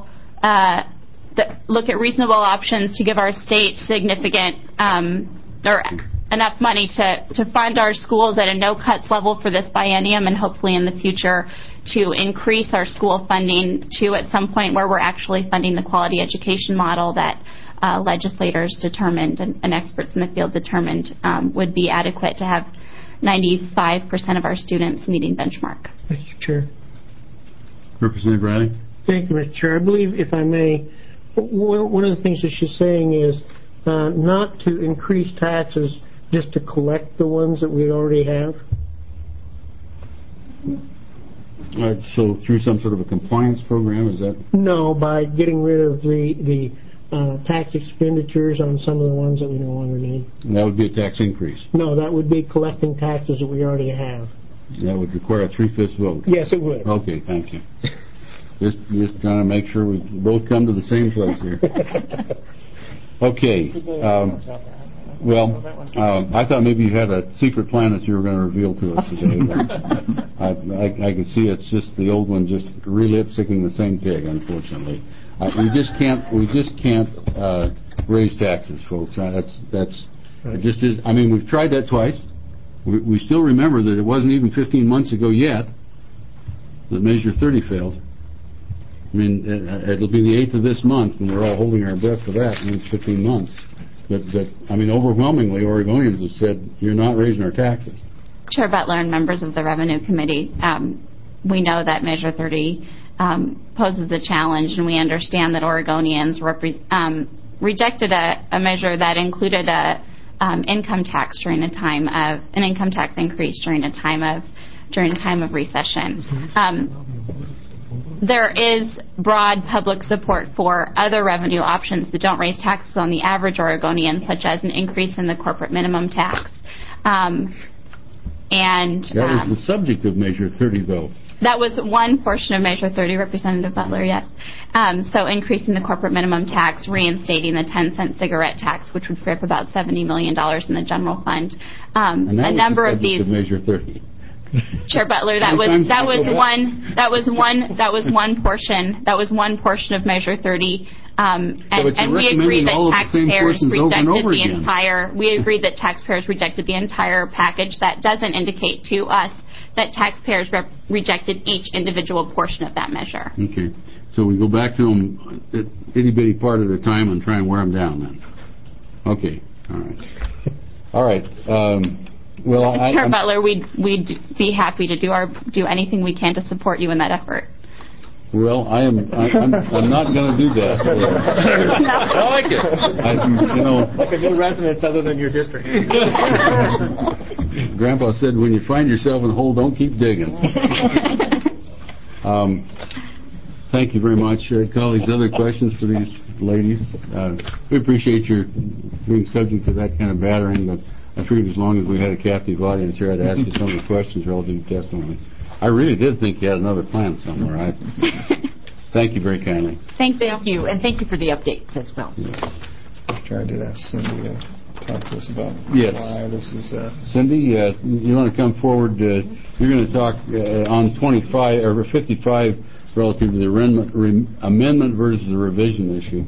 options to give our state significant or enough money to fund our schools at a no-cuts level for this biennium, and hopefully in the future to increase our school funding to at some point where we're actually funding the quality education model that legislators determined and experts in the field determined would be adequate to have 95% of our students meeting benchmark.
Mr. Chair.
Representative Riley.
Thank you, Mr. Chair. I believe, if I may, one of the things that she's saying is not to increase taxes just to collect the ones that we already have?
So through some sort of a compliance program, is that?
No, by getting rid of the tax expenditures on some of the ones that we no longer need.
That would be a tax increase.
No, that would be collecting taxes that we already have.
That would require a 3/5 vote.
Yes, it would.
Okay, thank you. Just trying to make sure we both come to the same place here. Okay. I thought maybe you had a secret plan that you were going to reveal to us today. I could see it's just the old one just re-lipsticking the same pig, unfortunately. We just can't raise taxes, folks. It just is. I mean, we've tried that twice. We still remember that it wasn't even 15 months ago yet that Measure 30 failed. I mean, it'll be the 8th of this month, and we're all holding our breath for that. And it's 15 months. But I mean, overwhelmingly, Oregonians have said, you're not raising our taxes.
Chair Butler and members of the Revenue Committee, we know that Measure 30 poses a challenge, and we understand that Oregonians rejected a measure that included an income tax during a time of an income tax increase during a time of recession. There is broad public support for other revenue options that don't raise taxes on the average Oregonian, such as an increase in the corporate minimum tax.
That was the subject of Measure 30, though.
That was one portion of Measure 30, Representative Butler, yes. So increasing the corporate minimum tax, reinstating the 10-cent cigarette tax, which would free up about $70 million in the general fund.
And that
a number
was
of
the subject
these.
of Measure 30.
Chair Butler, that was one portion of Measure 30. And we agreed that taxpayers rejected the entire package. That doesn't indicate to us that taxpayers rejected each individual portion of that measure.
Okay. So we go back to them itty-bitty part at a time and try and wear them down then. Okay. All right.
Chair Butler, we'd be happy to do anything we can to support you in that effort.
Well, I'm not going to do that.
I like it. Like a new residence other than your district.
Grandpa said, when you find yourself in a hole, don't keep digging. Thank you very much. Colleagues, other questions for these ladies? We appreciate your being subject to that kind of battering, but I figured as long as we had a captive audience here, I'd ask you some of the questions relative to testimony. I really did think you had another plan somewhere. Thank you very kindly.
Thank you, and thank you for the updates as well.
Try to ask Cindy to talk to us about why this is...
Cindy, you want to come forward? You're going to talk on 25 or 55 relative to the amendment versus the revision issue.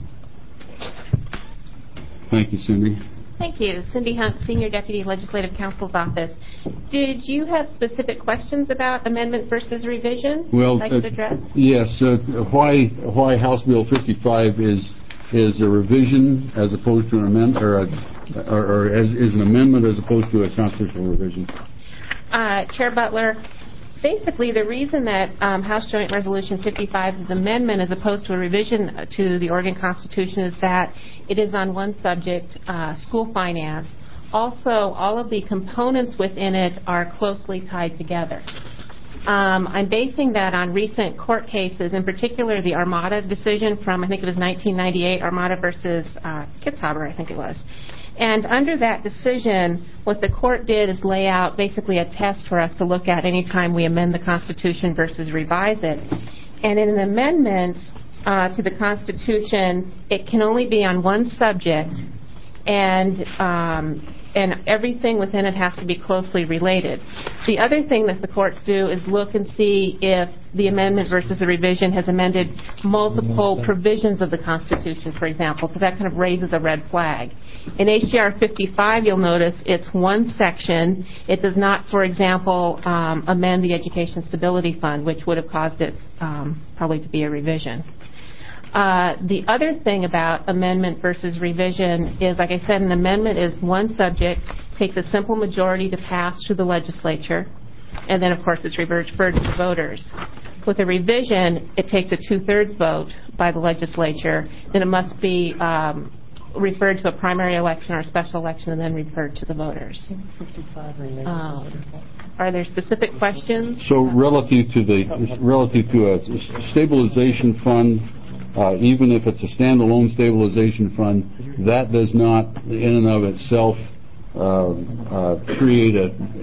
Thank you, Cindy.
Thank you. Cindy Hunt, Senior Deputy Legislative Counsel's Office. Did you have specific questions about amendment versus revision I could address?
Yes. Why House Bill 55 is a revision as opposed to an amendment, or is an amendment as opposed to a constitutional revision?
Chair Butler, basically the reason that House Joint Resolution 55 is an amendment as opposed to a revision to the Oregon Constitution is that it is on one subject, school finance. Also, all of the components within it are closely tied together. I'm basing that on recent court cases, in particular the Armada decision from, I think it was 1998, Armada versus Kitzhaber, I think it was. And under that decision, what the court did is lay out basically a test for us to look at any time we amend the Constitution versus revise it. And in an amendment to the Constitution, it can only be on one subject, and everything within it has to be closely related. The other thing that the courts do is look and see if the amendment versus the revision has amended multiple provisions of the Constitution, for example, because that kind of raises a red flag. In HJR 55, you'll notice it's one section. It does not, for example, amend the Education Stability Fund, which would have caused it probably to be a revision. The other thing about amendment versus revision is, like I said, an amendment is one subject, takes a simple majority to pass through the legislature, and then, of course, it's referred to the voters. With a revision, it takes a 2/3 vote by the legislature, then it must be referred to a primary election or a special election and then referred to the voters.
55
Are there specific questions?
So relative to a stabilization fund, even if it's a standalone stabilization fund, that does not in and of itself create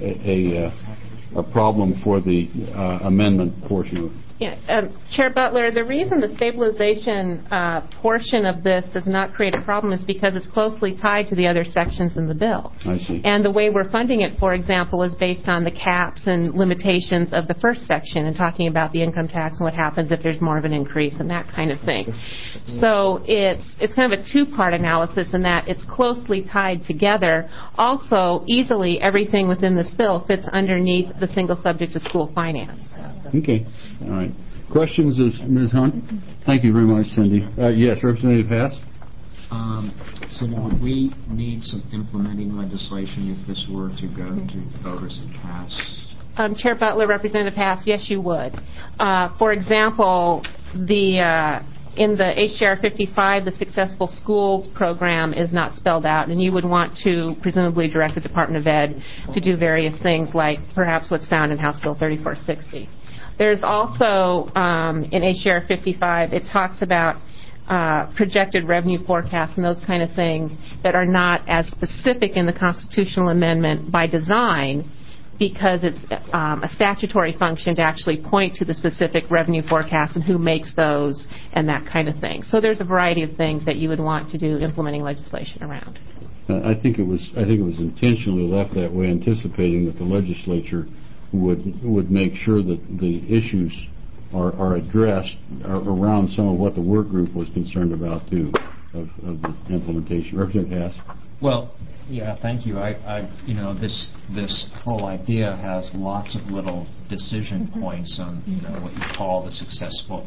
a problem for the amendment portion of it.
Yeah, Chair Butler, the reason the stabilization portion of this does not create a problem is because it's closely tied to the other sections in the bill.
I see.
And the way we're funding it, for example, is based on the caps and limitations of the first section and talking about the income tax and what happens if there's more of an increase and that kind of thing. So it's kind of a two-part analysis in that it's closely tied together. Also, easily everything within this bill fits underneath the single subject of school finance.
Okay. All right. Questions, Ms. Hunt? Thank you very much, Cindy. Yes, Representative Hess?
Cindy, would we need some implementing legislation if this were to go to the voters and pass?
Chair Butler, Representative Hess, yes, you would. For example, in the HJR 55, the Successful Schools program is not spelled out, and you would want to presumably direct the Department of Ed to do various things like perhaps what's found in House Bill 3460. There's also, in HJR 55, it talks about projected revenue forecasts and those kind of things that are not as specific in the constitutional amendment by design because it's a statutory function to actually point to the specific revenue forecasts and who makes those and that kind of thing. So there's a variety of things that you would want to do implementing legislation around.
I think it was intentionally left that way, anticipating that the legislature would make sure that the issues are addressed around some of what the work group was concerned about too of the implementation. Representative Hess?
Well, yeah, thank you. This whole idea has lots of little decision points on what you call the successful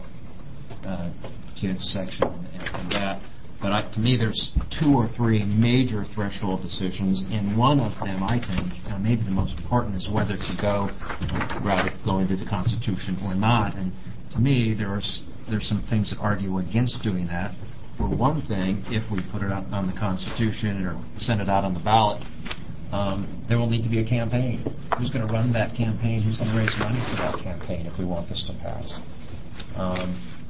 kids section and that. But to me, there's 2 or 3 major threshold decisions, and one of them, I think, maybe the most important, is whether to go into the Constitution or not. And to me, there's some things that argue against doing that. For one thing, if we put it out on the Constitution or send it out on the ballot, there will need to be a campaign. Who's going to run that campaign? Who's going to raise money for that campaign if we want this to pass?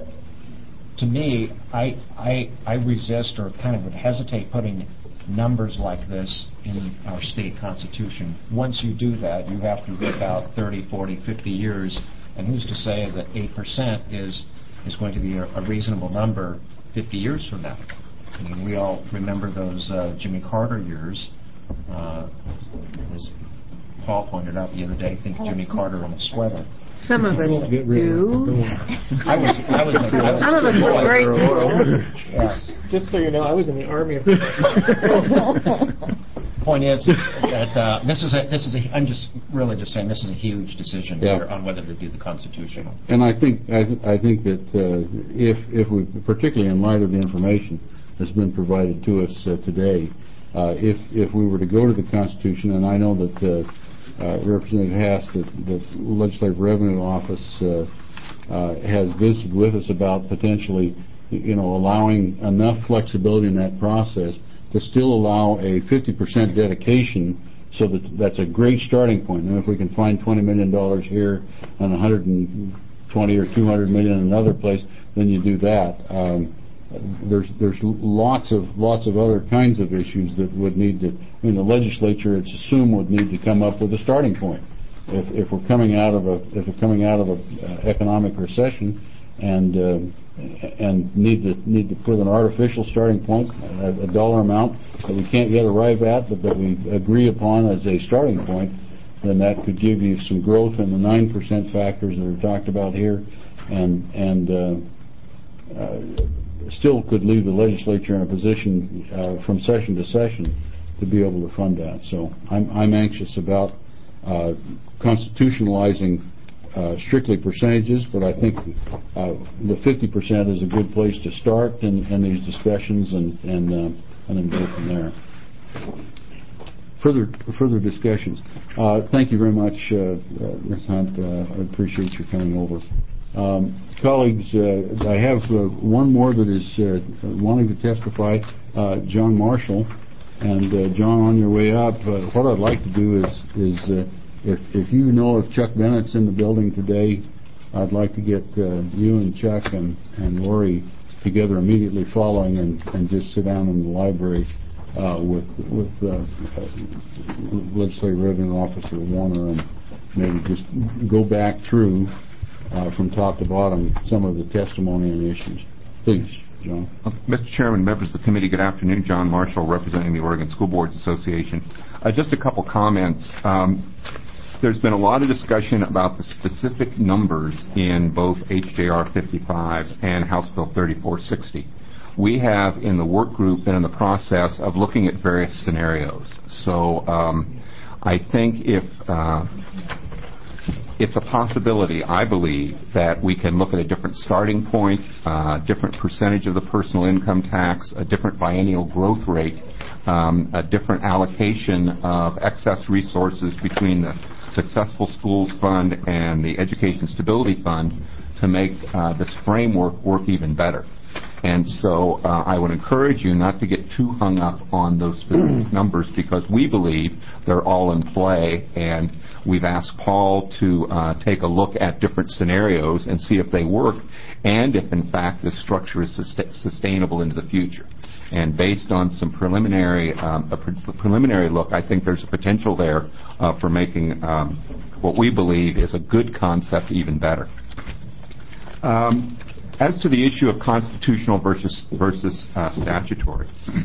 To me, I resist or kind of would hesitate putting numbers like this in our state constitution. Once you do that, you have to look out 30, 40, 50 years, and who's to say that 8% is going to be a reasonable number 50 years from now? I mean, we all remember those Jimmy Carter years. As Paul pointed out the other day, think Jimmy Carter in a sweater.
Some of us do.
Some
of us were great.
Yes.
Just so you know, I was in the Army.
Point is that I'm just saying this is a huge decision here on whether to do the Constitution.
And I think that if we, particularly in light of the information that's been provided to us today, if we were to go to the Constitution, and I know that Representative Hess, the Legislative Revenue Office has visited with us about potentially, allowing enough flexibility in that process to still allow a 50% dedication, so that's a great starting point. And if we can find $20 million here and 120 or 200 million in another place, then you do that. There's lots of other kinds of issues that would need to. The legislature, it's assumed, would need to come up with a starting point. If we're coming out of a economic recession and need to put an artificial starting point, a dollar amount that we can't yet arrive at, but that we agree upon as a starting point, then that could give you some growth in the 9% factors that are talked about here, and still could leave the legislature in a position from session to session to be able to fund that. So I'm anxious about constitutionalizing strictly percentages, but I think the 50% is a good place to start in these discussions, and then go from there. Further discussions. Thank you very much, Ms. Hunt. I appreciate your coming over. Colleagues, I have one more that is wanting to testify, John Marshall. And John, on your way up, what I'd like to do is if you know if Chuck Bennett's in the building today, I'd like to get you and Chuck and Lori together immediately following and just sit down in the library with Legislative Revenue Officer Warner and maybe just go back through from top to bottom some of the testimony and issues. Please, John.
Mr. Chairman, members of the committee, good afternoon. John Marshall, representing the Oregon School Boards Association. Just a couple comments. There's been a lot of discussion about the specific numbers in both HJR 55 and House Bill 3460. We have, in the work group, been in the process of looking at various scenarios. So I think if it's a possibility, I believe, that we can look at a different starting point, different percentage of the personal income tax, a different biennial growth rate, a different allocation of excess resources between the Successful Schools Fund and the Education Stability Fund to make this framework work even better. And so I would encourage you not to get too hung up on those specific numbers because we believe they're all in play, and we've asked Paul to take a look at different scenarios and see if they work and if, in fact, this structure is sustainable into the future. And based on some preliminary look, I think there's a potential there for making what we believe is a good concept even better. As to the issue of constitutional versus statutory,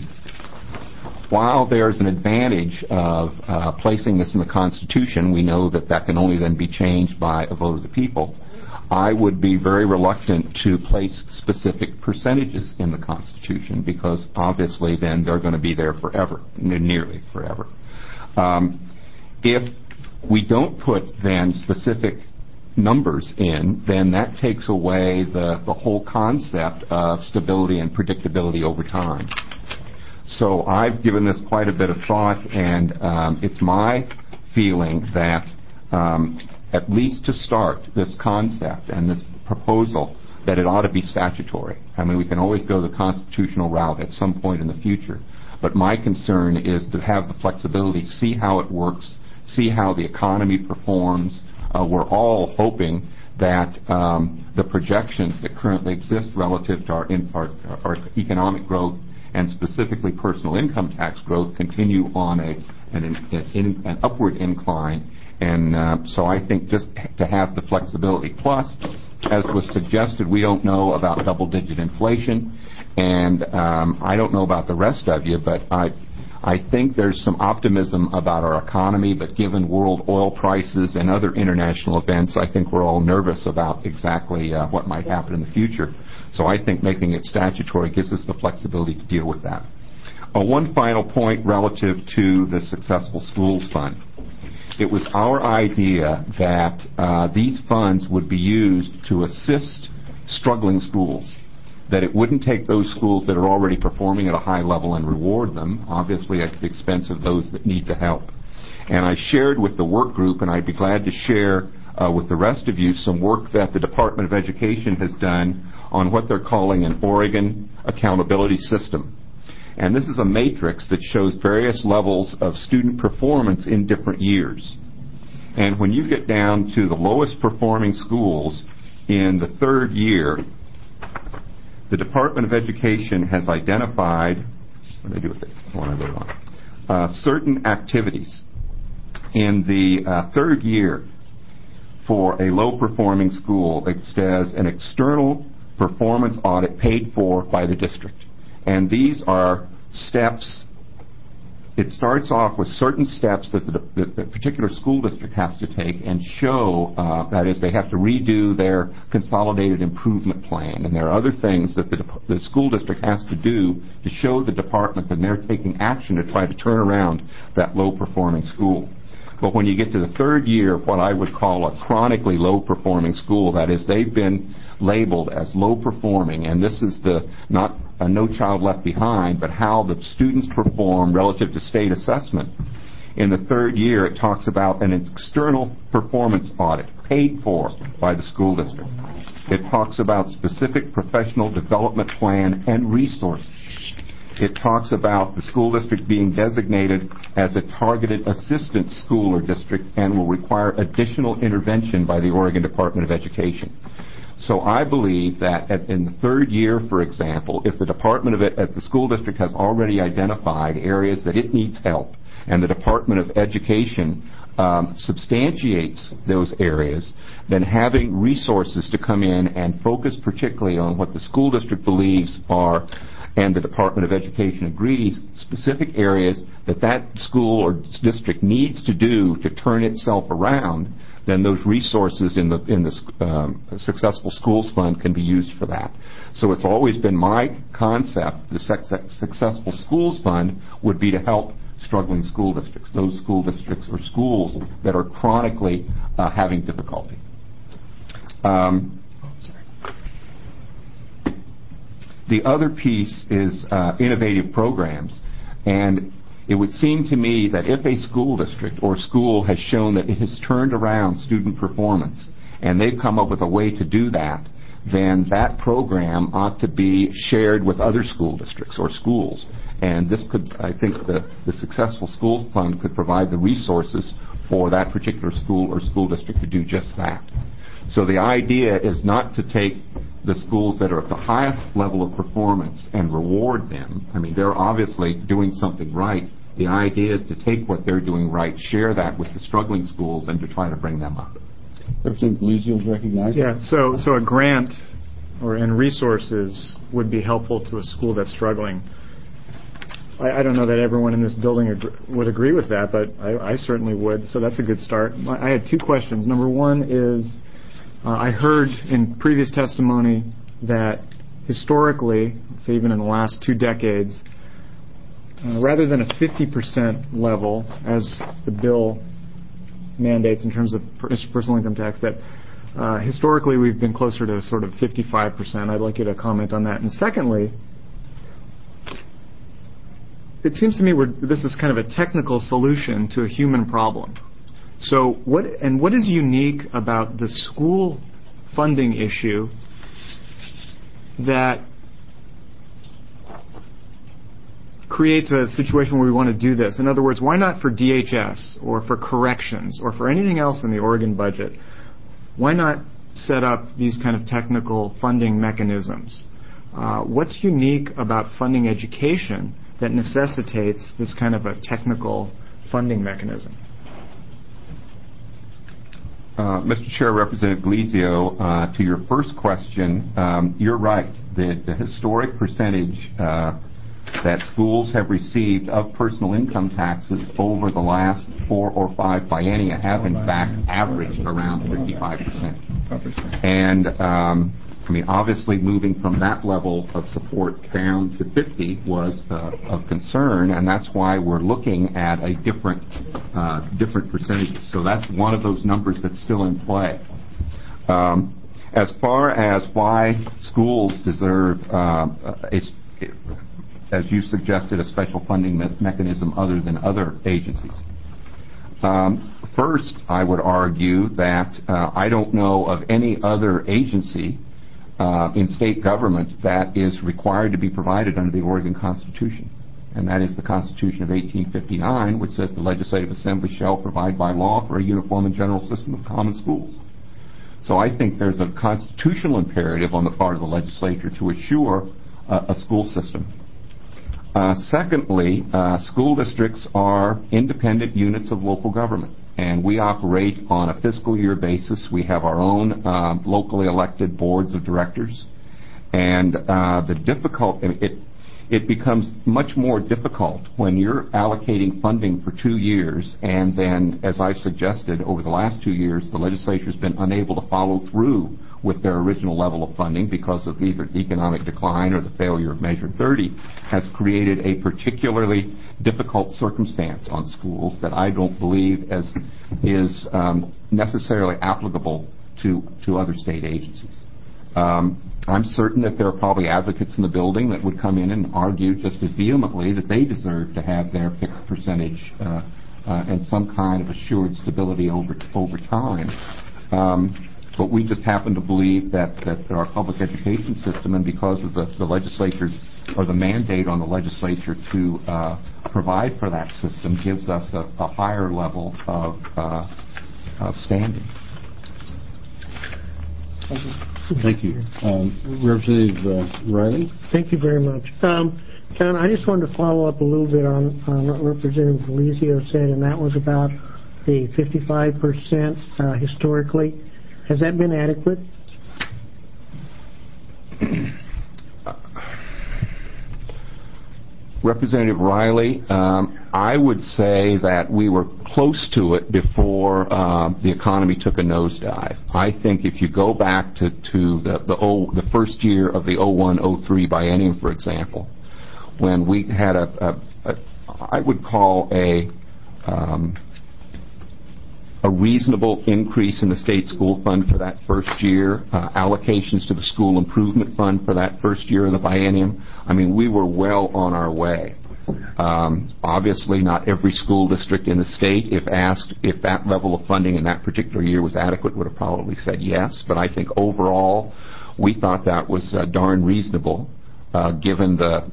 while there's an advantage of placing this in the Constitution, we know that that can only then be changed by a vote of the people. I would be very reluctant to place specific percentages in the Constitution because obviously then they're going to be there forever, nearly forever. If we don't put then specific numbers in, then that takes away the whole concept of stability and predictability over time. So I've given this quite a bit of thought, and it's my feeling that at least to start this concept and this proposal, that it ought to be statutory. I mean, we can always go the constitutional route at some point in the future, but my concern is to have the flexibility, see how it works, see how the economy performs. We're all hoping that the projections that currently exist relative to our economic growth and specifically personal income tax growth continue on an upward incline. And so I think just to have the flexibility. Plus, as was suggested, we don't know about double-digit inflation, and I don't know about the rest of you, but I think there's some optimism about our economy, but given world oil prices and other international events, I think we're all nervous about exactly what might happen in the future. So I think making it statutory gives us the flexibility to deal with that. One final point relative to the Successful Schools Fund. It was our idea that these funds would be used to assist struggling schools, that it wouldn't take those schools that are already performing at a high level and reward them, obviously at the expense of those that need the help. And I shared with the work group, and I'd be glad to share with the rest of you some work that the Department of Education has done on what they're calling an Oregon Accountability System. And this is a matrix that shows various levels of student performance in different years. And when you get down to the lowest performing schools in the third year, the Department of Education has identified, what do I do with it? Certain activities in the third year for a low-performing school. It says an external performance audit paid for by the district. And these are steps. It starts off with certain steps that the particular school district has to take and show, that is, they have to redo their consolidated improvement plan. And there are other things that the school district has to do to show the department that they're taking action to try to turn around that low-performing school. But when you get to the third year, what I would call a chronically low-performing school, that is, they've been labeled as low-performing, and this is the not a No Child Left Behind, but how the students perform relative to state assessment. In the third year, it talks about an external performance audit paid for by the school district. It talks about specific professional development plan and resources. It talks about the school district being designated as a targeted assistance school or district and will require additional intervention by the Oregon Department of Education. So I believe that in the third year, for example, if the the school district has already identified areas that it needs help, and the Department of Education substantiates those areas, then having resources to come in and focus particularly on what the school district believes are, and the Department of Education agrees, specific areas that school or district needs to do to turn itself around, then those resources in the Successful Schools Fund can be used for that. So it's always been my concept, the Successful Schools Fund would be to help struggling school districts, those school districts or schools that are chronically having difficulty. The other piece is innovative programs, and it would seem to me that if a school district or school has shown that it has turned around student performance and they've come up with a way to do that, then that program ought to be shared with other school districts or schools. And this could, I think, the Successful Schools Fund could provide the resources for that particular school or school district to do just that. So the idea is not to take the schools that are at the highest level of performance and reward them. I mean, they're obviously doing something right. The idea is to take what they're doing right, share that with the struggling schools, and to try to bring them up.
Representative Galizio is recognized.
Yeah, so a grant and resources would be helpful to a school that's struggling. I don't know that everyone in this building would agree with that, but I certainly would, so that's a good start. I had two questions. Number one is, I heard in previous testimony that historically, let's say even in the last 2 decades, rather than a 50% level, as the bill mandates in terms of personal income tax, that historically we've been closer to sort of 55%. I'd like you to comment on that. And secondly, it seems to me this is kind of a technical solution to a human problem. So what is unique about the school funding issue that creates a situation where we want to do this? In other words, why not for DHS or for corrections or for anything else in the Oregon budget? Why not set up these kind of technical funding mechanisms? What's unique about funding education that necessitates this kind of a technical funding mechanism?
Mr. Chair, Representative Galizio, to your first question, you're right. The historic percentage that schools have received of personal income taxes over the last 4 or 5 biennia have in fact averaged around 55%. And I mean, obviously moving from that level of support down to 50 was of concern, and that's why we're looking at a different percentages. So that's one of those numbers that's still in play. As far as why schools deserve, as you suggested, a special funding mechanism other than other agencies. First, I would argue that I don't know of any other agency in state government that is required to be provided under the Oregon Constitution. And that is the Constitution of 1859, which says the Legislative Assembly shall provide by law for a uniform and general system of common schools. So I think there's a constitutional imperative on the part of the legislature to assure a school system. Secondly, school districts are independent units of local government, and we operate on a fiscal year basis. We have our own locally elected boards of directors, and it becomes much more difficult when you're allocating funding for 2 years, and then, as I've suggested, over the last 2 years, the legislature's been unable to follow through with their original level of funding because of either economic decline or the failure of Measure 30, has created a particularly difficult circumstance on schools that I don't believe is necessarily applicable to other state agencies. I'm certain that there are probably advocates in the building that would come in and argue just as vehemently that they deserve to have their fixed percentage and some kind of assured stability over time. But we just happen to believe that our public education system, and because of the legislature's or the mandate on the legislature to provide for that system, gives us a higher level of standing.
Thank you. Representative Riley?
Thank you very much. John, I just wanted to follow up a little bit on what Representative Felicio said, and that was about the 55% historically. Has that been adequate?
Representative Riley, I would say that we were close to it before the economy took a nosedive. I think if you go back to the first year of the 01-03 biennium, for example, when we had I would call a reasonable increase in the state school fund for that first year, allocations to the school improvement fund for that first year of the biennium. I mean, we were well on our way. Obviously, not every school district in the state, if asked if that level of funding in that particular year was adequate, would have probably said yes. But I think overall, we thought that was darn reasonable, given the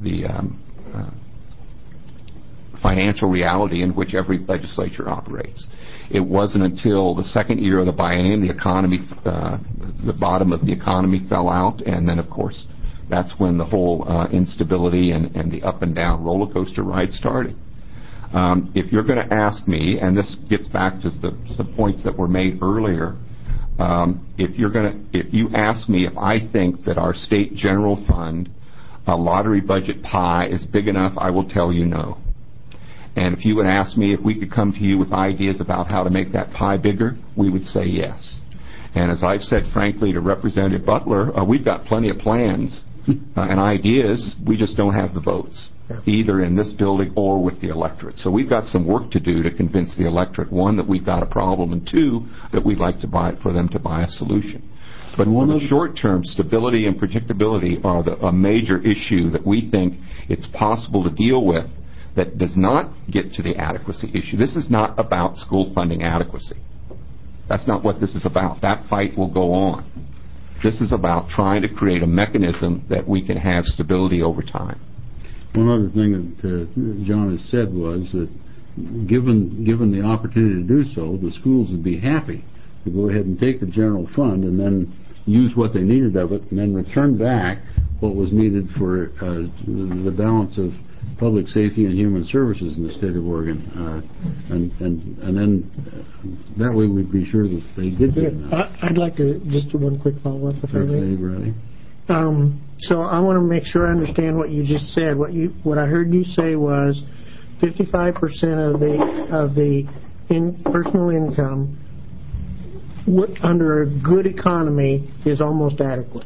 financial reality in which every legislature operates. It wasn't until the second year of the biennium the bottom of the economy fell out, and then, of course, that's when the whole instability and the up and down roller coaster ride started. If you're going to ask me, and this gets back to the points that were made earlier, if you ask me if I think that our state general fund lottery budget pie is big enough, I will tell you no. And if you would ask me if we could come to you with ideas about how to make that pie bigger, we would say yes. And as I've said frankly to Representative Butler, we've got plenty of plans and ideas. We just don't have the votes, either in this building or with the electorate. So we've got some work to do to convince the electorate, one, that we've got a problem, and two, that we'd like to for them to buy a solution. But in the short term, stability and predictability are a major issue that we think it's possible to deal with that does not get to the adequacy issue. This is not about school funding adequacy. That's not what this is about. That fight will go on. This is about trying to create a mechanism that we can have stability over time.
One other thing that John has said was that given the opportunity to do so, the schools would be happy to go ahead and take the general fund and then use what they needed of it and then return back what was needed for the balance of public safety and human services in the state of Oregon, and then that way we'd be sure that they did get enough.
I'd like to just do one quick follow-up, if I may.
Really?
So I want to make sure I understand what you just said. What I heard you say was 55% of the personal income under a good economy is almost adequate.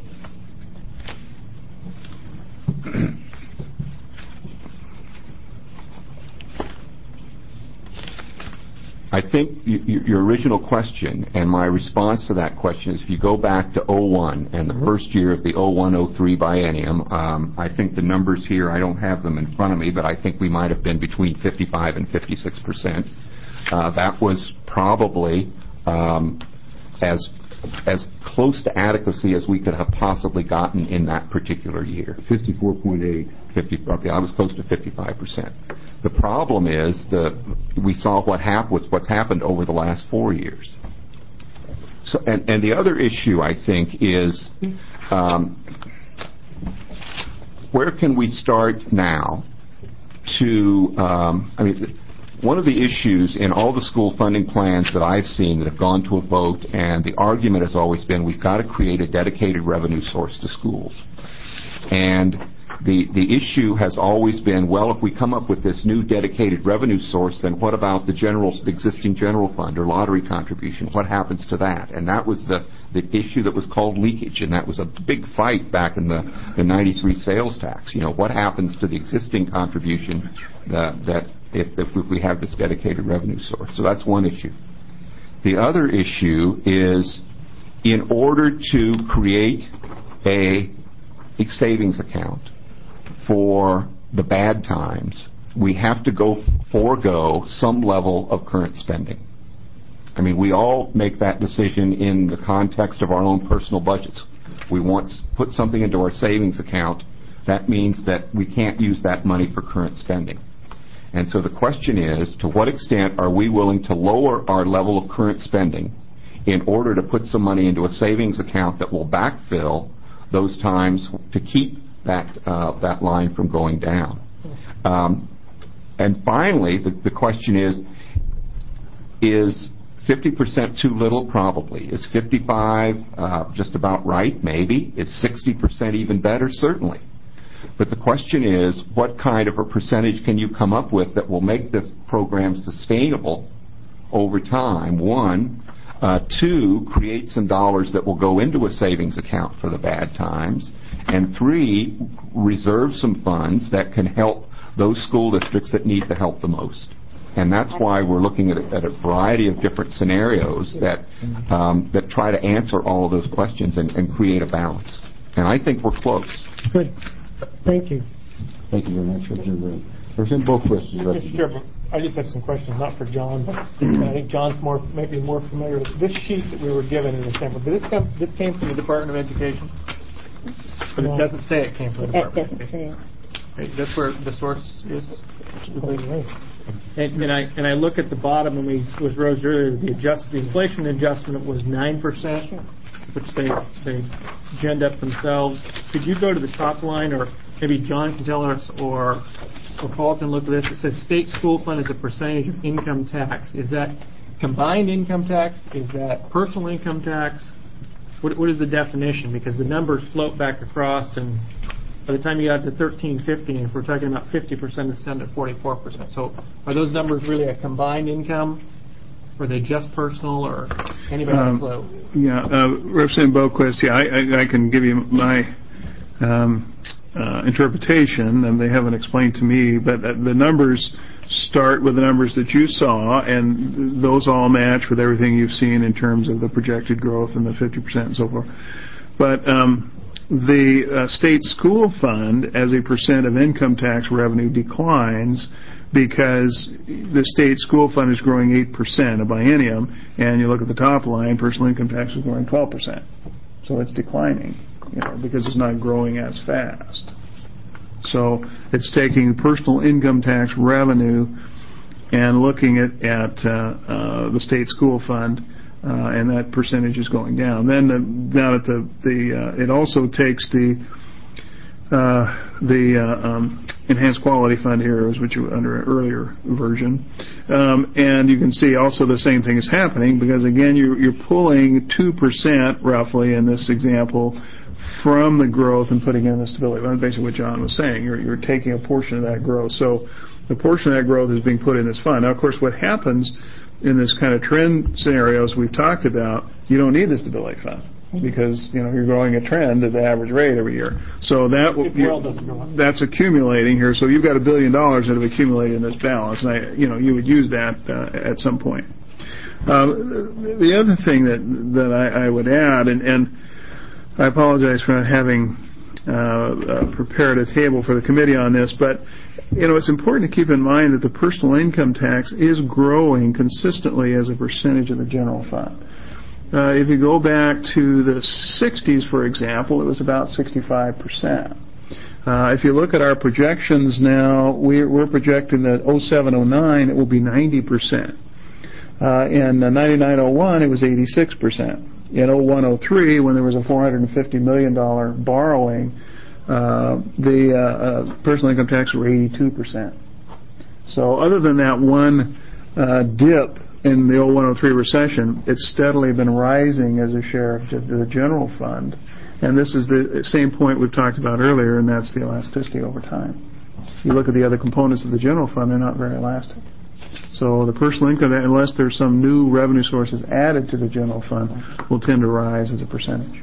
I think your original question, and my response to that question is, if you go back to 01 and the first year of the 01-03 biennium, I think the numbers here, I don't have them in front of me, but I think we might have been between 55 and 56%. That was probably as close to adequacy as we could have possibly gotten in that particular year.
54.8.
Okay, I was close to 55%. The problem is we saw what's happened over the last 4 years. So, and the other issue, I think, is where can we start now to, one of the issues in all the school funding plans that I've seen that have gone to a vote, and the argument has always been we've got to create a dedicated revenue source to schools. And the issue has always been, well, if we come up with this new dedicated revenue source, then what about the existing general fund or lottery contribution? What happens to that? And that was the issue that was called leakage, and that was a big fight back in the 93 sales tax. What happens to the existing contribution that if we have this dedicated revenue source? So that's one issue. The other issue is, in order to create a savings account for the bad times, we have to forego some level of current spending. I mean, we all make that decision in the context of our own personal budgets. We want to put something into our savings account. That means that we can't use that money for current spending. And so the question is, to what extent are we willing to lower our level of current spending in order to put some money into a savings account that will backfill those times to keep that line from going down? And finally, the question is 50% too little? Probably. Is 55 just about right? Maybe. Is 60% even better? Certainly. But the question is, what kind of a percentage can you come up with that will make this program sustainable over time? One. Two, create some dollars that will go into a savings account for the bad times. And three, reserve some funds that can help those school districts that need the help the most. And that's why we're looking at a variety of different scenarios that try to answer all of those questions and create a balance. And I think we're close.
Good. Thank you.
Thank you very much, Representative. Both questions.
Mr. Chairman, I just have some questions, not for John, but I think John's maybe more familiar with this sheet that we were given in December. This came from the Department of Education, but it doesn't say it came from the Department of Education. Right, that's where the source is. And I look at the bottom, and was Rose earlier, the inflation adjustment was 9%, which they ginned up themselves. Could you go to the top line, or maybe John can tell us, or Paul can look at this? It says state school fund is a percentage of income tax. Is that combined income tax? Is that personal income tax? What is the definition? Because the numbers float back across, and by the time you got to 1350, if we're talking about 50%, it's down to 44%. So are those numbers really a combined income? Or are they just personal, or anybody have a clue?
Yeah, Representative Boquist, I can give you my interpretation, and they haven't explained to me, but the numbers start with the numbers that you saw, and those all match with everything you've seen in terms of the projected growth and the 50% and so forth. But the state school fund as a percent of income tax revenue declines because the state school fund is growing 8% a biennium, and you look at the top line, personal income tax is growing 12%. So it's declining, because it's not growing as fast. So it's taking personal income tax revenue and looking at the state school fund, and that percentage is going down. Then down at it also takes the enhanced quality fund here, which you under an earlier version, and you can see also the same thing is happening, because again you're pulling 2% roughly in this example from the growth and putting in the stability. That's basically what John was saying. You're taking a portion of that growth. So the portion of that growth is being put in this fund. Now, of course, what happens in this kind of trend scenarios we've talked about, you don't need the stability fund, because you're growing a trend at the average rate every year. So that's accumulating here. So you've got $1 billion that have accumulated in this balance, and you would use that at some point. The other thing that I would add, and I apologize for not having prepared a table for the committee on this, but it's important to keep in mind that the personal income tax is growing consistently as a percentage of the general fund. If you go back to the 60s, for example, it was about 65%. If you look at our projections now, we're projecting that 07-09 it will be 90%. In 99-01 it was 86%. In 01-03, when there was a $450 million borrowing, the personal income tax were 82%. So other than that one dip in the 01-03 recession, it's steadily been rising as a share of the general fund. And this is the same point we've talked about earlier, and that's the elasticity over time. You look at the other components of the general fund, they're not very elastic. So the personal income, unless there's some new revenue sources added to the general fund, will tend to rise as a percentage.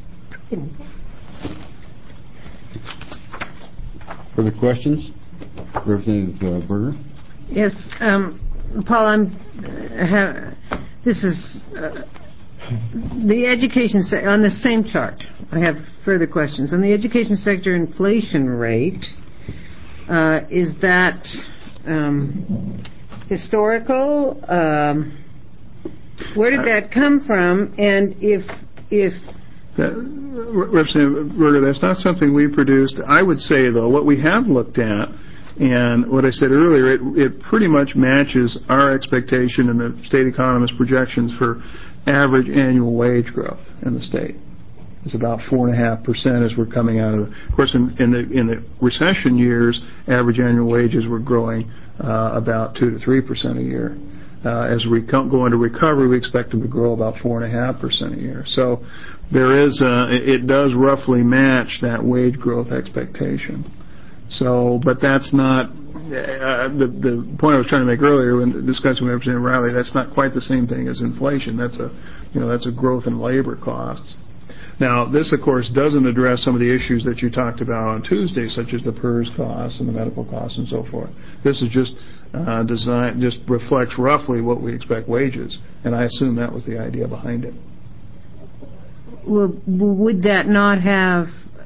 Further questions? Representative Berger?
Yes, Paul, this is the education on the same chart. I have further questions. On the education sector inflation rate, is that historical? Where did that come from? And if
Representative Berger, that's not something we produced. I would say, though, what we have looked at, and what I said earlier, it pretty much matches our expectation and the state economist projections for average annual wage growth in the state. It's about 4.5% as we're coming out of of course, in the recession years, average annual wages were growing about 2 to 3% a year. As we go into recovery, we expect them to grow about 4.5% a year. So there is it does roughly match that wage growth expectation. So, but that's not the point I was trying to make earlier when discussing with Representative Riley. That's not quite the same thing as inflation. That's a growth in labor costs. Now, this, of course, doesn't address some of the issues that you talked about on Tuesday, such as the PERS costs and the medical costs and so forth. This is just just reflects roughly what we expect wages, and I assume that was the idea behind it.
Well, would that not have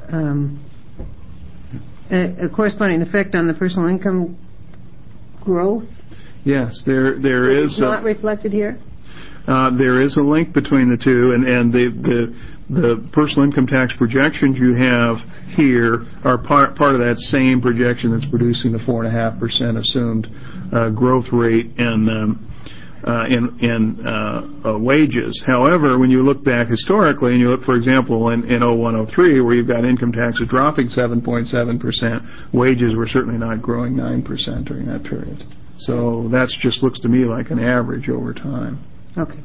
a corresponding effect on the personal income growth?
Yes, there is.
It's not reflected here?
There is a link between the two, and the personal income tax projections you have here are part of that same projection that's producing the 4.5% assumed growth rate in wages. However, when you look back historically, and you look, for example, in 0103, where you've got income taxes dropping 7.7%, wages were certainly not growing 9% during that period. So that just looks to me like an average over time.
Okay.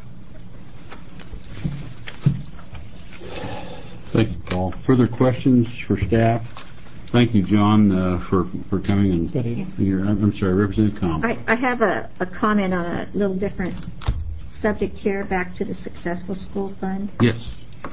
Thank you, Paul. Further questions for staff? Thank you, John, for coming and here. I'm sorry, Representative Comp.
I have a comment on a little different subject here, back to the Successful School Fund.
Yes.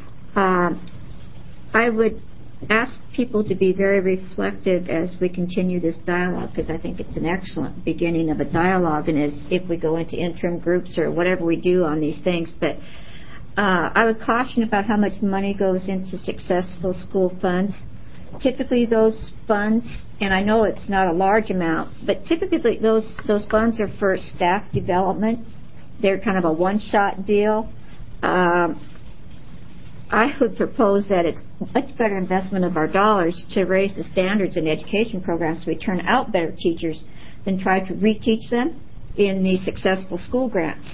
I would ask people to be very reflective as we continue this dialogue, because I think it's an excellent beginning of a dialogue, and as if we go into interim groups or whatever we do on these things. But I would caution about how much money goes into Successful School Funds. Typically those funds, and I know it's not a large amount, but typically those funds are for staff development. They're kind of a one-shot deal. I would propose that it's much better investment of our dollars to raise the standards in education programs so we turn out better teachers than try to reteach them in the Successful School grants.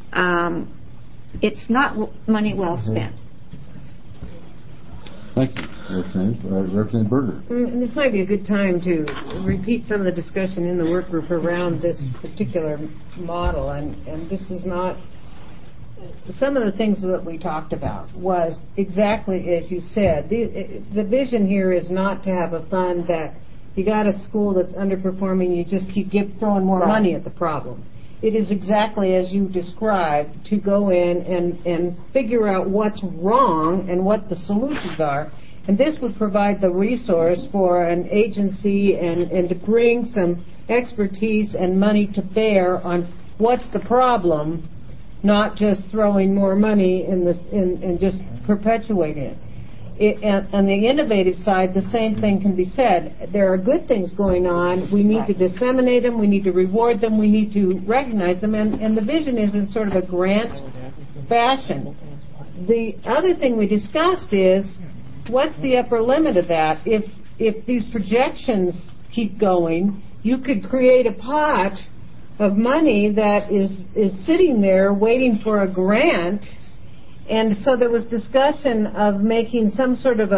It's not money well spent.
Thank you, Representative Berger.
This might be a good time to repeat some of the discussion in the work group around this particular model, and this is not. Some of the things that we talked about was exactly as you said. The vision here is not to have a fund that you got a school that's underperforming, you just keep throwing more money at the problem. It is exactly as you described, to go in and figure out what's wrong and what the solutions are. And this would provide the resource for an agency and to bring some expertise and money to bear on what's the problem, not just throwing more money and just perpetuating it. On the innovative side, the same thing can be said. There are good things going on. We need to disseminate them. We need to reward them. We need to recognize them. And the vision is in sort of a grant fashion. The other thing we discussed is, what's the upper limit of that? If these projections keep going, you could create a pot of money that is sitting there waiting for a grant. And so there was discussion of making some sort of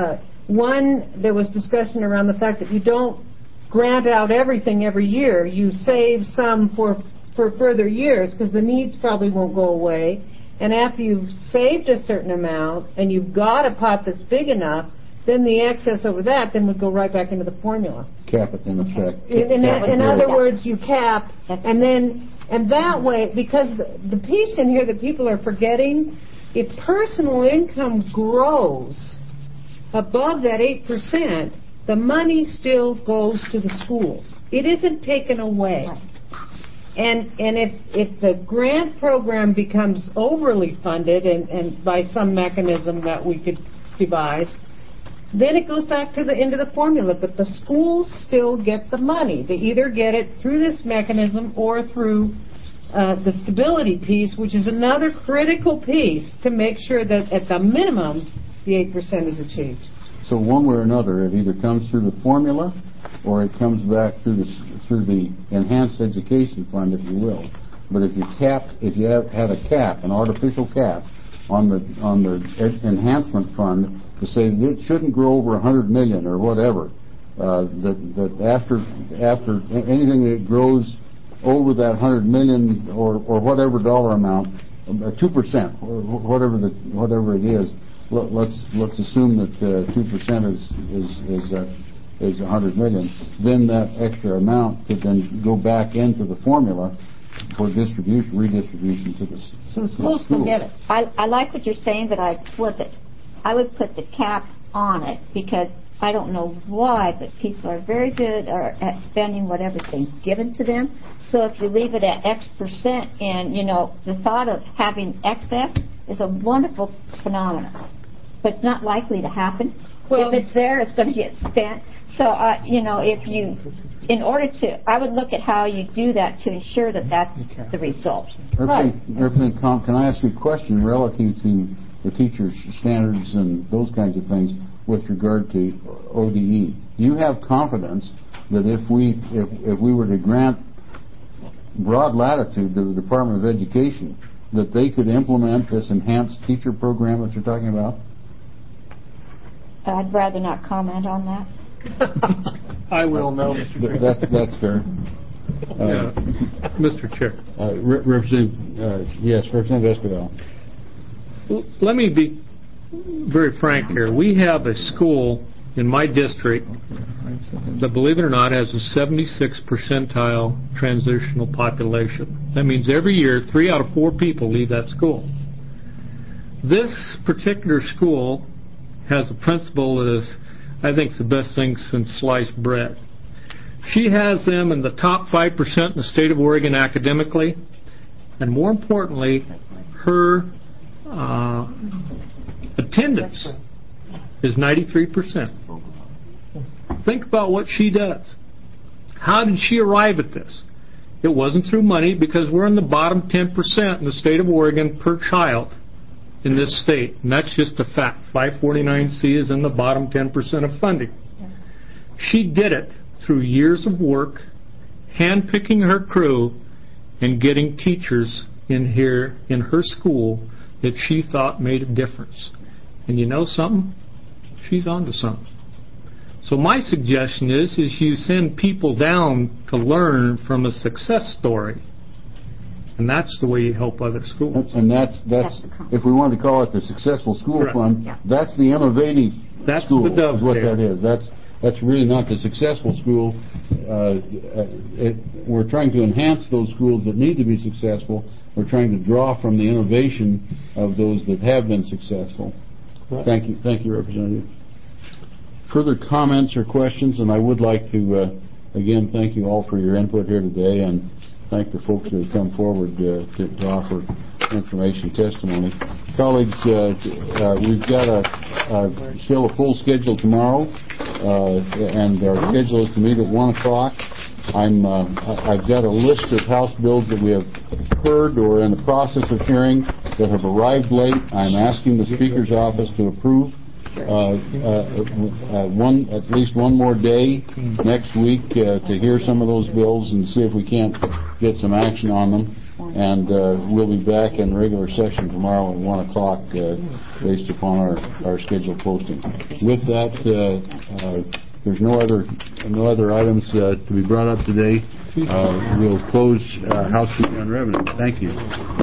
there was discussion around the fact that you don't grant out everything every year. You save some for further years, because the needs probably won't go away. And after you've saved a certain amount and you've got a pot that's big enough, then the excess over that then would go right back into the formula.
Cap it in effect.
In other words, you cap, and that way, because the piece in here that people are forgetting, if personal income grows above that 8%, the money still goes to the schools. It isn't taken away. And if the grant program becomes overly funded and by some mechanism that we could devise, then it goes back into the formula. But the schools still get the money. They either get it through this mechanism or through
the stability piece, which is another critical piece to make sure that at the minimum the 8% is achieved.
So one way or another, it either comes through the formula or it comes back through the enhanced education fund, if you will. But if you had a cap, an artificial cap on the enhancement fund to say that it shouldn't grow over 100 million or whatever, that after anything that grows over that 100 million or whatever dollar amount, 2%, or whatever it is, let's assume that 2% is 100 million. Then that extra amount could then go back into the formula for redistribution to the
so schools will get it. I like what you're saying, but I'd flip it. I would put the cap on it because I don't know why, but people are very good at spending whatever's been given to them. So if you leave it at X%, and the thought of having excess is a wonderful phenomenon, but it's not likely to happen. Well, if it's there, it's going to get spent. So if you, in order to, I would look at how you do that to ensure that that's the result.
Can I ask you a question relative to the teachers' standards and those kinds of things with regard to ODE? Do you have confidence that if we were to grant broad latitude to the Department of Education, that they could implement this enhanced teacher program that you're talking about?
I'd rather not comment on that.
I will know, Mr. Chair.
That's fair.
Mr. Chair.
Representative Escobar.
Let me be very frank here. We have a school in my district that, believe it or not, has a 76th percentile transitional population. That means every year 3 out of 4 people leave that school. This particular school has a principal that is, I think, the best thing since sliced bread. She has them in the top 5% in the state of Oregon academically, and more importantly, her attendance is 93%. Think about what she does. How did she arrive at this? It wasn't through money, because we're in the bottom 10% in the state of Oregon per child in this state, and that's just a fact. 549C is in the bottom 10% of funding. She did it through years of work, handpicking her crew, and getting teachers in here in her school that she thought made a difference. And you know something? She's on to something. So my suggestion is you send people down to learn from a success story. And that's the way you help other schools.
And that's if we wanted to call it the Successful School Fund, that's the innovative school, is what that is. That's really not the successful school. We're trying to enhance those schools that need to be successful. We're trying to draw from the innovation of those that have been successful. Right. Thank you, Representative. Further comments or questions? And I would like to again thank you all for your input here today, and thank the folks that have come forward to offer information testimony. Colleagues, we've got still a full schedule tomorrow, and our schedule is to meet at 1 o'clock. I've got a list of House bills that we have heard or in the process of hearing that have arrived late. I'm asking the Speaker's office to approve at least one more day next week to hear some of those bills and see if we can't get some action on them. And we'll be back in regular session tomorrow at 1 o'clock based upon our scheduled posting. With that, there's no other items to be brought up today. We'll close House Committee on Revenue. Thank you.